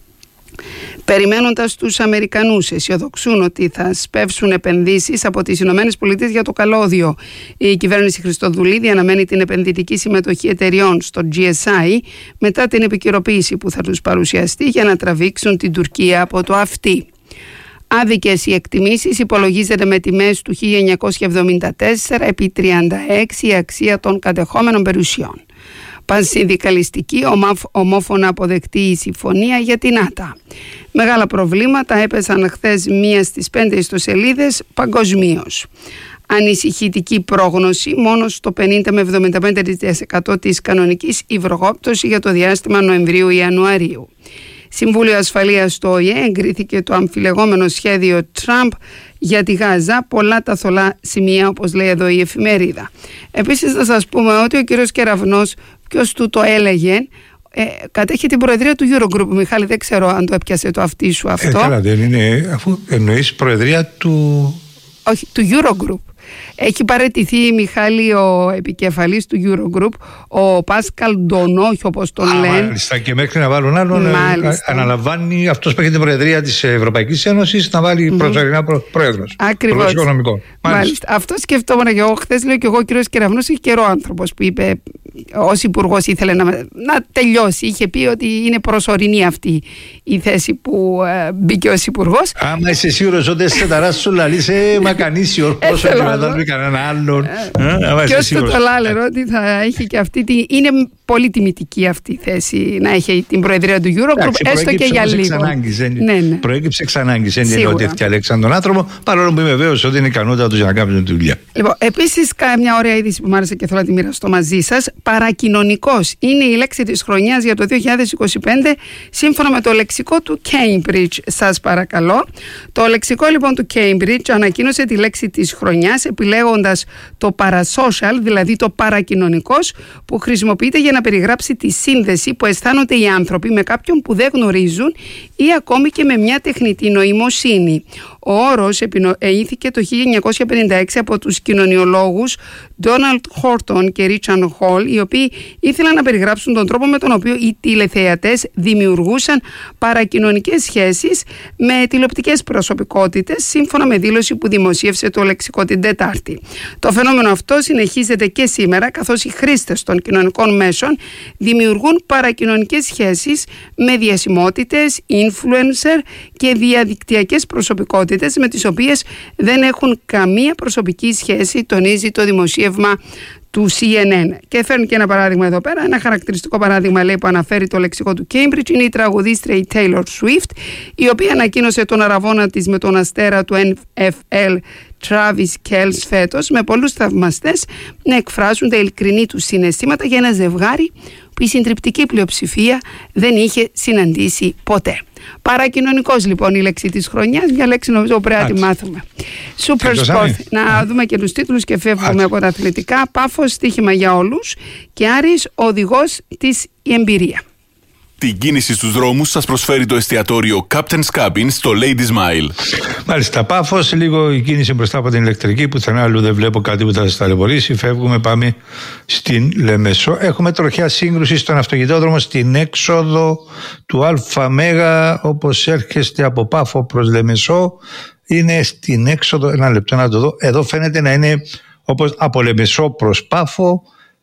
Περιμένοντας τους Αμερικανούς, αισιοδοξούν ότι θα σπεύσουν επενδύσεις από τις Ηνωμένες Πολιτείες για το καλώδιο. Η κυβέρνηση Χριστοδουλίδη αναμένει την επενδυτική συμμετοχή εταιριών στο τζι ες άι μετά την επικαιροποίηση που θα τους παρουσιαστεί για να τραβήξουν την Τουρκία από το αυτί. Άδικες οι εκτιμήσεις, υπολογίζεται με τιμές του χίλια εννιακόσια εβδομήντα τέσσερα επί τριάντα έξι η αξία των κατεχόμενων περιουσιών. Πανσυνδικαλιστική, ομόφωνα αποδεκτή η συμφωνία για την ΆΤΑ. Μεγάλα προβλήματα έπεσαν χθες μία στις πέντε ιστοσελίδες παγκοσμίως. Ανησυχητική πρόγνωση, μόνο στο πενήντα με εβδομήντα πέντε τοις εκατό της κανονικής υδρογόπτωση για το διάστημα Νοεμβρίου-Ιανουαρίου. Συμβούλιο Ασφαλείας του ΟΗΕ εγκρίθηκε το αμφιλεγόμενο σχέδιο Τραμπ για τη Γάζα, πολλά τα θολά σημεία, όπως λέει εδώ η εφημερίδα. Επίσης θα σας πούμε ότι ο κύριος Κεραυνός, ποιος του το έλεγε, ε, κατέχει την προεδρία του Eurogroup. Μιχάλη, δεν ξέρω αν το έπιασε το αυτί σου αυτό. Ε, καλά, δεν είναι, αφού εννοείς προεδρία του... Όχι, του Eurogroup. Έχει παραιτηθεί, Μιχάλη, ο επικεφαλής του Eurogroup, ο Πάσκαλ Ντονόχ, όπως τον Α, λένε. Μάλιστα, και μέχρι να βάλουν άλλον, αναλαμβάνει αυτός που έχει την Προεδρία της Ευρωπαϊκής Ένωσης να βάλει mm-hmm. προσωρινά πρόεδρος. Ακριβώς. Οικονομικό. Μάλιστα. Μάλιστα. Αυτό σκεφτόμουν και εγώ. Χθες λέω και εγώ, ο κύριος Κεραυνός, είχε καιρό άνθρωπος που είπε, ως υπουργός ήθελε να, να τελειώσει. Είχε πει ότι είναι προσωρινή αυτή η θέση που ε, μπήκε ως υπουργός. Άμα είσαι σίγουρος ότι σε ταράσου λαλίσαι μακανίσιο, όσο και να δούμε κανέναν άλλον. Και όσο το λάλερο ότι θα έχει και αυτή τη... Είναι πολύ τιμητική αυτή η θέση να έχει την προεδρία του Eurogroup, έστω και για λίγο. Ναι, ναι. Προέκυψε εξ ανάγκης. Δεν είναι ότι έφτιαξαν τον άνθρωπο, παρόλο που είμαι βέβαιος ότι είναι ικανότητα του για να κάνουν τη δουλειά. Λοιπόν, επίσης, μια ωραία είδηση που μου άρεσε και θέλω να τη μοιραστώ μαζί σας. Παρακοινωνικός είναι η λέξη της χρονιάς για το δύο χιλιάδες είκοσι πέντε, σύμφωνα με το λεξικό του Cambridge. Σας παρακαλώ. Το λεξικό λοιπόν του Cambridge ανακοίνωσε τη λέξη της χρονιάς, επιλέγοντας το parasocial, δηλαδή το παρακοινωνικός, που χρησιμοποιείται για να περιγράψει τη σύνδεση που αισθάνονται οι άνθρωποι με κάποιον που δεν γνωρίζουν ή ακόμη και με μια τεχνητή νοημοσύνη. Ο όρος επινοήθηκε το χίλια εννιακόσια πενήντα έξι από τους κοινωνιολόγους Donald Horton και Richard Hall, οι οποίοι ήθελαν να περιγράψουν τον τρόπο με τον οποίο οι τηλεθεατές δημιουργούσαν παρακοινωνικές σχέσεις με τηλεοπτικές προσωπικότητες, σύμφωνα με δήλωση που δημοσίευσε το λεξικό την Τετάρτη. Το φαινόμενο αυτό συνεχίζεται και σήμερα, καθώς οι χρήστες των κοινωνικών μέσων δημιουργούν παρακοινωνικές σχέσεις με διασημότητες, influencer και διαδικτυακές προσωπικότητες, προσωπικότητες με τις οποίες δεν έχουν καμία προσωπική σχέση, τονίζει το δημοσίευμα του σι εν εν. Και φέρνει και ένα παράδειγμα εδώ πέρα. Ένα χαρακτηριστικό παράδειγμα, λέει, που αναφέρει το λεξικό του Cambridge είναι η τραγουδίστρια η Taylor Swift, η οποία ανακοίνωσε τον αραβώνα της με τον αστέρα του εν εφ ελ Travis Kelce φέτος, με πολλούς θαυμαστές να εκφράζουν τα ειλικρινή τους συναισθήματα για ένα ζευγάρι που η συντριπτική πλειοψηφία δεν είχε συναντήσει ποτέ. Παρακοινωνικός λοιπόν η λέξη της χρονιάς, μια λέξη νομίζω πρέπει να τη μάθουμε. Super Sport. Να δούμε και τους τίτλους και φεύγουμε από τα αθλητικά. Πάφος, στοίχημα για όλους και Άρης, οδηγός της η εμπειρία. Την κίνηση στους δρόμους σας προσφέρει το εστιατόριο Captain's Cabin στο Lady Smile. Μάλιστα, Πάφος, λίγο η κίνηση μπροστά από την ηλεκτρική, πουθενά αλλού δεν βλέπω κάτι που θα σας ταλαιπωρήσει. Φεύγουμε, πάμε στην Λεμεσό. Έχουμε τροχιά σύγκρουση στον αυτοκινητόδρομο στην έξοδο του ΑΜ, όπως έρχεστε από Πάφο προς Λεμεσό. Είναι στην έξοδο, ένα λεπτό να το δω. Εδώ φαίνεται να είναι όπως από Λεμεσό προς Πάφο.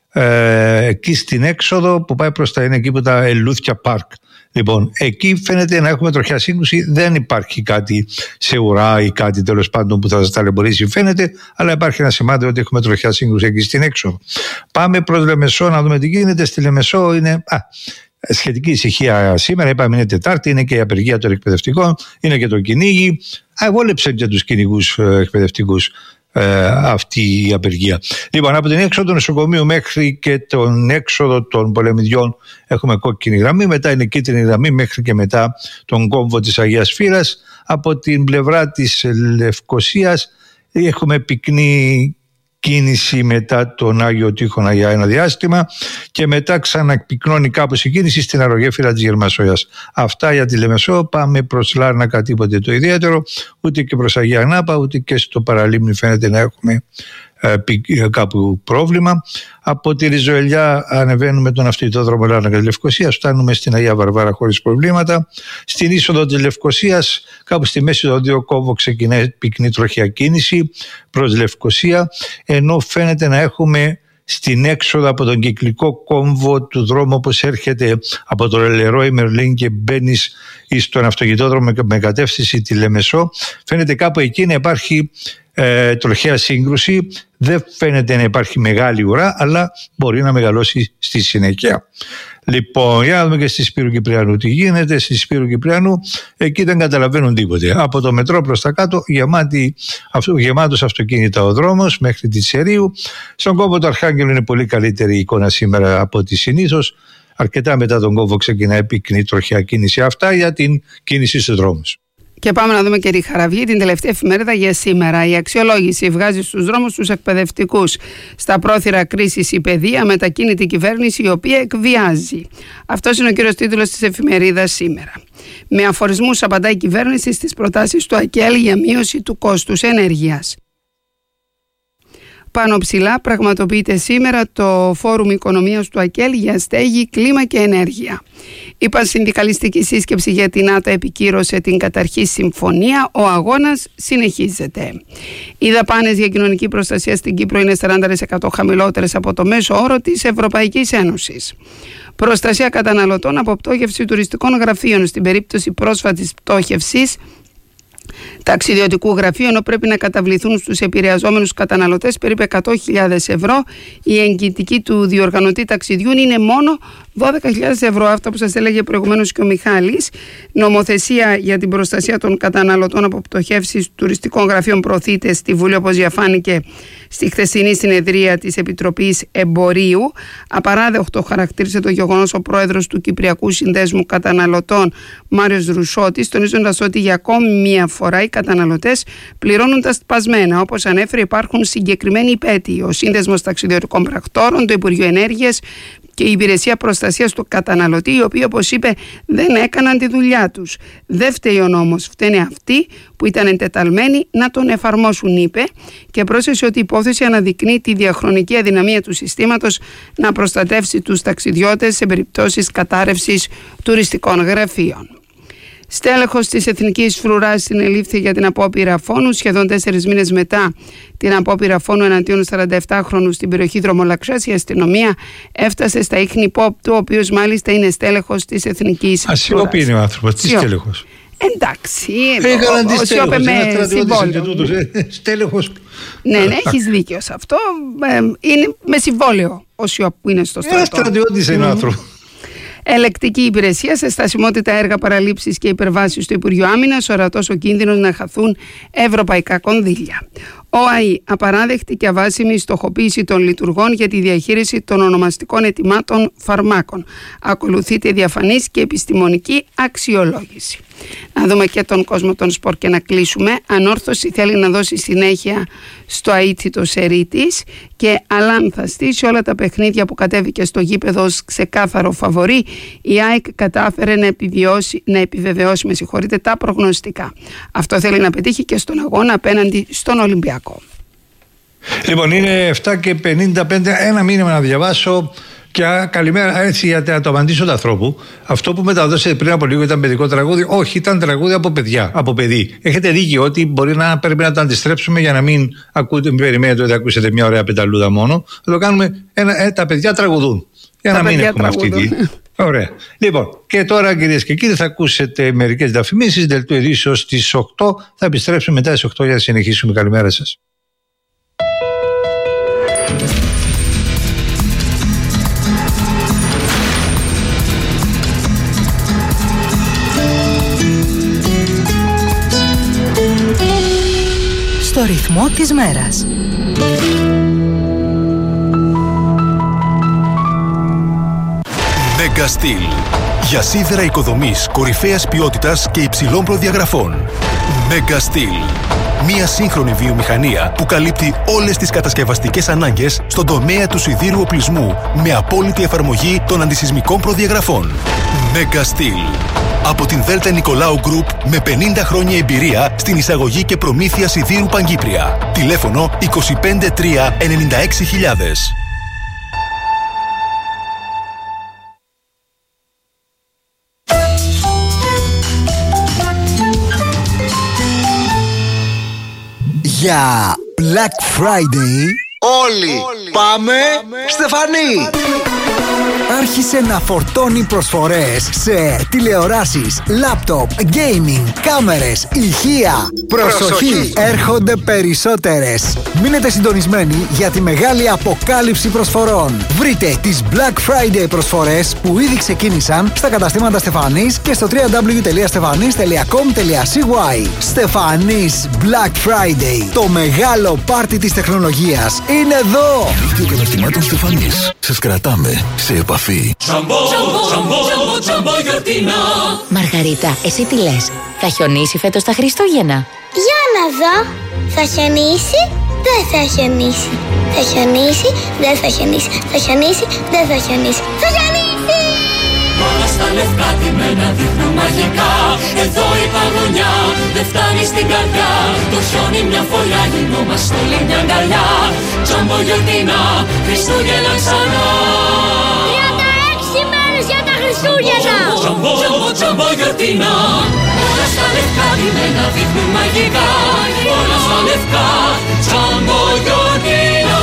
Ε, εκεί στην έξοδο που πάει προς τα είναι εκεί που τα Ελούθια Πάρκ. Λοιπόν, εκεί φαίνεται να έχουμε τροχιά σύγκρουση. Δεν υπάρχει κάτι σε ουρά ή κάτι τέλος πάντων που θα σας ταλαιπωρήσει, φαίνεται, αλλά υπάρχει ένα σημάδι ότι έχουμε τροχιά σύγκρουση εκεί στην έξοδο. Πάμε προς Λεμεσό να δούμε τι γίνεται. Στη Λεμεσό είναι α, σχετική ησυχία σήμερα. Είπαμε είναι Τετάρτη, είναι και η απεργία των εκπαιδευτικών, είναι και το κυνήγι. Αγόλεψε και τους κυνηγούς εκπαιδευτικούς. Ε, αυτή η απεργία. Λοιπόν, από την έξοδο του νοσοκομείου μέχρι και τον έξοδο των πολεμιδιών έχουμε κόκκινη γραμμή, μετά είναι κίτρινη γραμμή μέχρι και μετά τον κόμβο της Αγίας Φύρας. Από την πλευρά της Λευκωσίας έχουμε πυκνή κίνηση μετά τον Άγιο Τείχονα για ένα διάστημα και μετά ξαναπυκνώνει κάπως η κίνηση στην αρρωγέφυρα της Γερμασόιας. Αυτά για τη Λεμεσό. Πάμε προς Λάρνακα, τίποτε το ιδιαίτερο, ούτε και προς Αγία Νάπα, ούτε και στο Παραλίμνη φαίνεται να έχουμε ε, κάπου πρόβλημα. Από τη Ριζοελιά ανεβαίνουμε τον αυτοκινητόδρομο Λάρνακα της Λευκωσίας, φτάνουμε στην Αγία Βαρβάρα χωρίς προβλήματα. Στην είσοδο της Λευκωσίας, κάπου στη μέση των δύο κόμβο ξεκινάει πυκνή τροχιά κίνηση προς Λευκωσία, ενώ φαίνεται να έχουμε στην έξοδο από τον κυκλικό κόμβο του δρόμου όπως έρχεται από το Λερόι Μερλίν και μπαίνει στον αυτοκινητόδρομο με κατεύθυνση τη Λεμεσό, φαίνεται κάπου εκεί να υπάρχει ε, τροχαία σύγκρουση. Δεν φαίνεται να υπάρχει μεγάλη ουρά, αλλά μπορεί να μεγαλώσει στη συνέχεια. Λοιπόν, για να δούμε και στη Σπύρου Κυπριανού τι γίνεται. Στη Σπύρου Κυπριανού εκεί δεν καταλαβαίνουν τίποτε. Από το μετρό προς τα κάτω γεμάτη, αυτο, γεμάτος αυτοκίνητα ο δρόμος μέχρι τη Τσερίου. Στον κόμβο του Αρχάγγελου είναι πολύ καλύτερη η εικόνα σήμερα από ό,τι συνήθως. Αρκετά μετά τον κόμβο ξεκινάει πυκνή τροχιά κίνηση. Αυτά για την κίνηση στους δρόμους. Και πάμε να δούμε και τη Χαραυγή, την τελευταία εφημερίδα για σήμερα. Η αξιολόγηση βγάζει στους δρόμους τους εκπαιδευτικούς. Στα πρόθυρα κρίσης η παιδεία, μετακίνητη κυβέρνηση η οποία εκβιάζει. Αυτός είναι ο κύριος τίτλος της εφημερίδας σήμερα. Με αφορισμούς απαντάει η κυβέρνηση στις προτάσεις του ΑΚΕΛ για μείωση του κόστους ενέργειας. Πάνω ψηλά πραγματοποιείται σήμερα το Φόρουμ Οικονομίας του ΑΚΕΛ για στέγη, κλίμα και ενέργεια. Η πανσυνδικαλιστική σύσκεψη για την ΆΤΑ επικύρωσε την καταρχή συμφωνία. Ο αγώνας συνεχίζεται. Οι δαπάνες για κοινωνική προστασία στην Κύπρο είναι σαράντα τοις εκατό χαμηλότερες από το μέσο όρο της Ευρωπαϊκής Ένωσης. Προστασία καταναλωτών από πτώχευση τουριστικών γραφείων. Στην περίπτωση πρόσφατης πτώχευσης ταξιδιωτικού γραφείου, ενώ πρέπει να καταβληθούν στους επηρεαζόμενους καταναλωτές περίπου εκατό χιλιάδες ευρώ, η εγγυητική του διοργανωτή ταξιδιών είναι μόνο δώδεκα χιλιάδες ευρώ. Αυτό που σας έλεγε προηγουμένως και ο Μιχάλης. Νομοθεσία για την προστασία των καταναλωτών από πτωχεύσεις τουριστικών γραφείων προωθείται στη Βουλή, όπως διαφάνηκε στη χθεσινή συνεδρία της Επιτροπής Εμπορίου. Απαράδεκτο χαρακτήρισε το γεγονός ο πρόεδρος του Κυπριακού Συνδέσμου Καταναλωτών, Μάριος Ρουσότης, τονίζοντας ότι για ακόμη μία φορά οι καταναλωτές πληρώνουν τα σπασμένα. Όπως ανέφερε, υπάρχουν συγκεκριμένοι υπέτειοι. Ο Σύνδεσμος Ταξιδιωτικών Πρακτόρων, το Υπουργείο Ενέργειας και η Υπηρεσία Προστασίας του Καταναλωτή, οι οποίοι, όπως είπε, δεν έκαναν τη δουλειά τους. Δεν φταίει ο νόμος, φταίνε αυτοί που ήταν εντεταλμένοι να τον εφαρμόσουν, είπε, και πρόσθεσε ότι η υπόθεση αναδεικνύει τη διαχρονική αδυναμία του συστήματος να προστατεύσει τους ταξιδιώτες σε περιπτώσεις κατάρρευσης τουριστικών γραφείων. Στέλεχος της Εθνικής Φρουράς συνελήφθη για την απόπειρα φόνου. Σχεδόν τέσσερις μήνες μετά την απόπειρα φόνου εναντίον σαρανταεπτάχρονου στην περιοχή Δρομολαξιάς, η αστυνομία έφτασε στα ίχνη Πόπ του, ο οποίος μάλιστα είναι στέλεχος της Εθνικής Φρουράς. Ασιωπή είναι ο άνθρωπος, τι στέλεχος. Εντάξει, ο Σιώπε με συμβόλαιο. Στέλεχος. Ναι, ναι, έχεις δίκιο σε αυτό. Είναι με συμβόλαιο ο Σιώπ που είναι στο στρατό. Ένα στρατιώτης είναι άνθρωπο. Ελεκτική υπηρεσία σε στασιμότητα, έργα, παραλήψεις και υπερβάσεις του Υπουργείου Άμυνας, ορατός ο κίνδυνος να χαθούν ευρωπαϊκά κονδύλια. ΟΑΗ, απαράδεκτη και αβάσιμη στοχοποίηση των λειτουργών για τη διαχείριση των ονομαστικών ετοιμάτων φαρμάκων. Ακολουθείται διαφανής και επιστημονική αξιολόγηση. Να δούμε και τον κόσμο των σπορ και να κλείσουμε. Ανόρθωση θέλει να δώσει συνέχεια στο αίτητο σερί της και αλάνθαστη σε όλα τα παιχνίδια που κατέβηκε στο γήπεδο ως ξεκάθαρο φαβορί. Η ΑΕΚ κατάφερε να, επιβιώσει, να επιβεβαιώσει με συγχωρείτε, τα προγνωστικά. Αυτό θέλει να πετύχει και στον αγώνα απέναντι στον Ολυμπιακό. Λοιπόν, είναι εφτά και πενήντα πέντε. Ένα μήνυμα να διαβάσω. Και καλημέρα, έτσι για να το απαντήσω του ανθρώπου. Αυτό που μεταδώσετε πριν από λίγο ήταν παιδικό τραγούδι. Όχι, ήταν τραγούδι από παιδιά, από παιδί. Έχετε δίκιο ότι μπορεί να πρέπει να το αντιστρέψουμε για να μην ακούτε, μην περιμένετε ότι ακούσετε μια ωραία πενταλούδα μόνο. Θα το κάνουμε. Ένα, ε, τα παιδιά τραγουδούν. Για τα να μην έχουμε τραγουδούν. Αυτή τη. Ωραία. Λοιπόν, και τώρα κυρίες και κύριοι, θα ακούσετε μερικές διαφημίσεις. Δελτίο ειδήσεως στις οκτώ. Θα επιστρέψουμε μετά στις οκτώ για να συνεχίσουμε. Καλημέρα σας. Στο ρυθμό της μέρας. Megastil. Για σίδερα οικοδομής κορυφαίας ποιότητας και υψηλών προδιαγραφών. Megastil. Μία σύγχρονη βιομηχανία που καλύπτει όλες τις κατασκευαστικές ανάγκες στον τομέα του σιδήρου οπλισμού με απόλυτη εφαρμογή των αντισυσμικών προδιαγραφών. Megastil. Από την Δέλτα Νικολάου Γκρουπ με πενήντα χρόνια εμπειρία στην εισαγωγή και προμήθεια σιδήρου Παγκύπρια. Τηλέφωνο είκοσι πέντε τρία ενενήντα έξι χιλιάδες. Για Black Friday όλοι, όλοι πάμε, πάμε Στεφανή! Άρχισε να φορτώνει προσφορές σε τηλεοράσεις, λάπτοπ, gaming, κάμερες, ηχεία. Προσοχή! Προσοχή! Έρχονται περισσότερες. Μείνετε συντονισμένοι για τη μεγάλη αποκάλυψη προσφορών. Βρείτε τις Black Friday προσφορές που ήδη ξεκίνησαν στα καταστήματα Στεφανής και στο double-u double-u double-u τελεία στεφανής τελεία com τελεία c y. Στεφανής Black Friday. Το μεγάλο πάρτι της τεχνολογίας είναι εδώ! Δίκτυο καταστημάτων Στεφανής. Σας κρατάμε σε επαφή. Τζαμπό, τζαμπό, τζαμπό, τζαμπό γιορτινά. Μαργαρίτα, εσύ τι λες? Θα χιονίσει φέτος τα Χριστούγεννα? Για να δω. Θα χιονίσει, δεν θα χιονίσει. Θα χιονίσει, δεν θα χιονίσει. Θα χιονίσει, δεν θα χιονίσει. Θα χιονίσει! Όλα στα λευκά τιμένα δείχνουν μαγικά. Εδώ η παγωνιά δεν φτάνει στην καρδιά. Το χιόνι μια φωλιά, γινόμαστε όλοι μια αγκαλιά. Τζαμπό γιορτινά, Χριστούγεννα ξανά. τριάντα έξι μέρες για τα Χριστούγεννα! Τζαμπό, τζαμπό, τζαμπό γιορτινά. Όλα στα λευκά τιμένα δείχνουν μαγικά. Όλα στα λευκά, τζαμπό γιορτινά.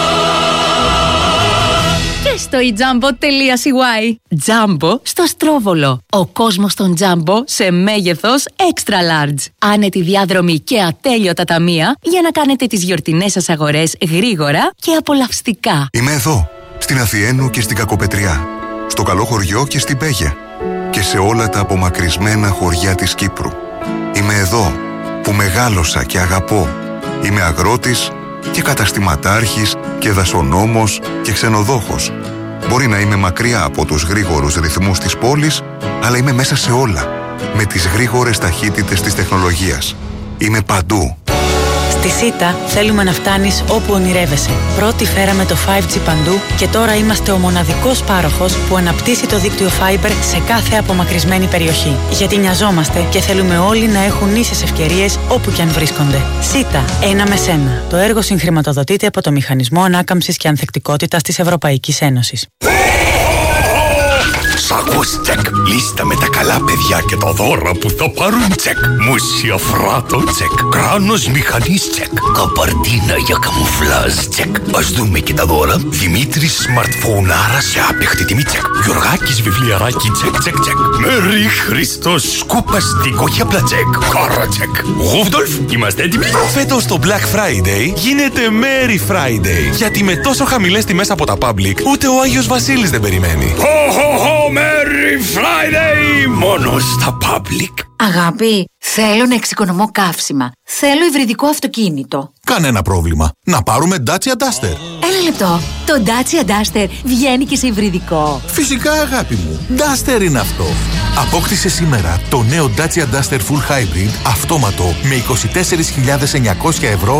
Και στο i jumbo τελεία c y. Jumbo στο Στρόβολο. Ο κόσμος των Jumbo σε μέγεθος extra large. Άνετη διάδρομη και ατέλειωτα ταμεία για να κάνετε τις γιορτινές σας αγορές γρήγορα και απολαυστικά. Είμαι εδώ, στην Αθιένου και στην Κακοπετριά, στο Καλό Χωριό και στην Πέγια και σε όλα τα απομακρυσμένα χωριά της Κύπρου. Είμαι εδώ που μεγάλωσα και αγαπώ. Είμαι αγρότης και καταστηματάρχης και δασονόμος και ξενοδόχος. Μπορεί να είμαι μακριά από τους γρήγορους ρυθμούς της πόλης, αλλά είμαι μέσα σε όλα, με τις γρήγορες ταχύτητες της τεχνολογίας. Είμαι παντού. Στη ΣΥΤΑ θέλουμε να φτάνεις όπου ονειρεύεσαι. Πρώτη φέραμε το φάιβ τζι παντού και τώρα είμαστε ο μοναδικός πάροχος που αναπτύσσει το δίκτυο Fiber σε κάθε απομακρυσμένη περιοχή. Γιατί νοιαζόμαστε και θέλουμε όλοι να έχουν ίσες ευκαιρίες όπου και αν βρίσκονται. ΣΥΤΑ, ένα με σένα. Το έργο συγχρηματοδοτείται από το Μηχανισμό Ανάκαμψης και Ανθεκτικότητας της Ευρωπαϊκής Ένωσης. Σάκος τσεκ. Λίστα με τα καλά παιδιά και τα δώρα που θα πάρουν τσεκ. Μουσια φράτο τσεκ. Κράνος μηχανής τσεκ. Καπαρτίνα για καμουφλάζ τσεκ. Ας δούμε και τα δώρα. Δημήτρης σμαρτφωνάρα σε άπεχτη τιμή τσεκ. Γιωργάκης βιβλιαράκι τσεκ τσεκ τσεκ. Μέρι Χριστός σκουπαστικό για πλατσεκ. Κάρα τσεκ. Γουβδολφ, είμαστε έτοιμοι. Φέτος το Black Friday γίνεται Merry Friday. Γιατί με τόσο χαμηλές τιμές από τα Public, ούτε ο Άγιος Βασίλης δεν περιμένει. Ho ho ho, Merry Friday! Μόνο στα Public. Αγάπη, θέλω να εξοικονομώ καύσιμα. Θέλω υβριδικό αυτοκίνητο. Κανένα πρόβλημα. Να πάρουμε Dacia Duster. Ένα λεπτό. Το Dacia Duster βγαίνει και σε υβριδικό. Φυσικά, αγάπη μου. Duster είναι αυτό. Απόκτησε σήμερα το νέο Dacia Duster Full Hybrid αυτόματο με είκοσι τέσσερις χιλιάδες εννιακόσια ευρώ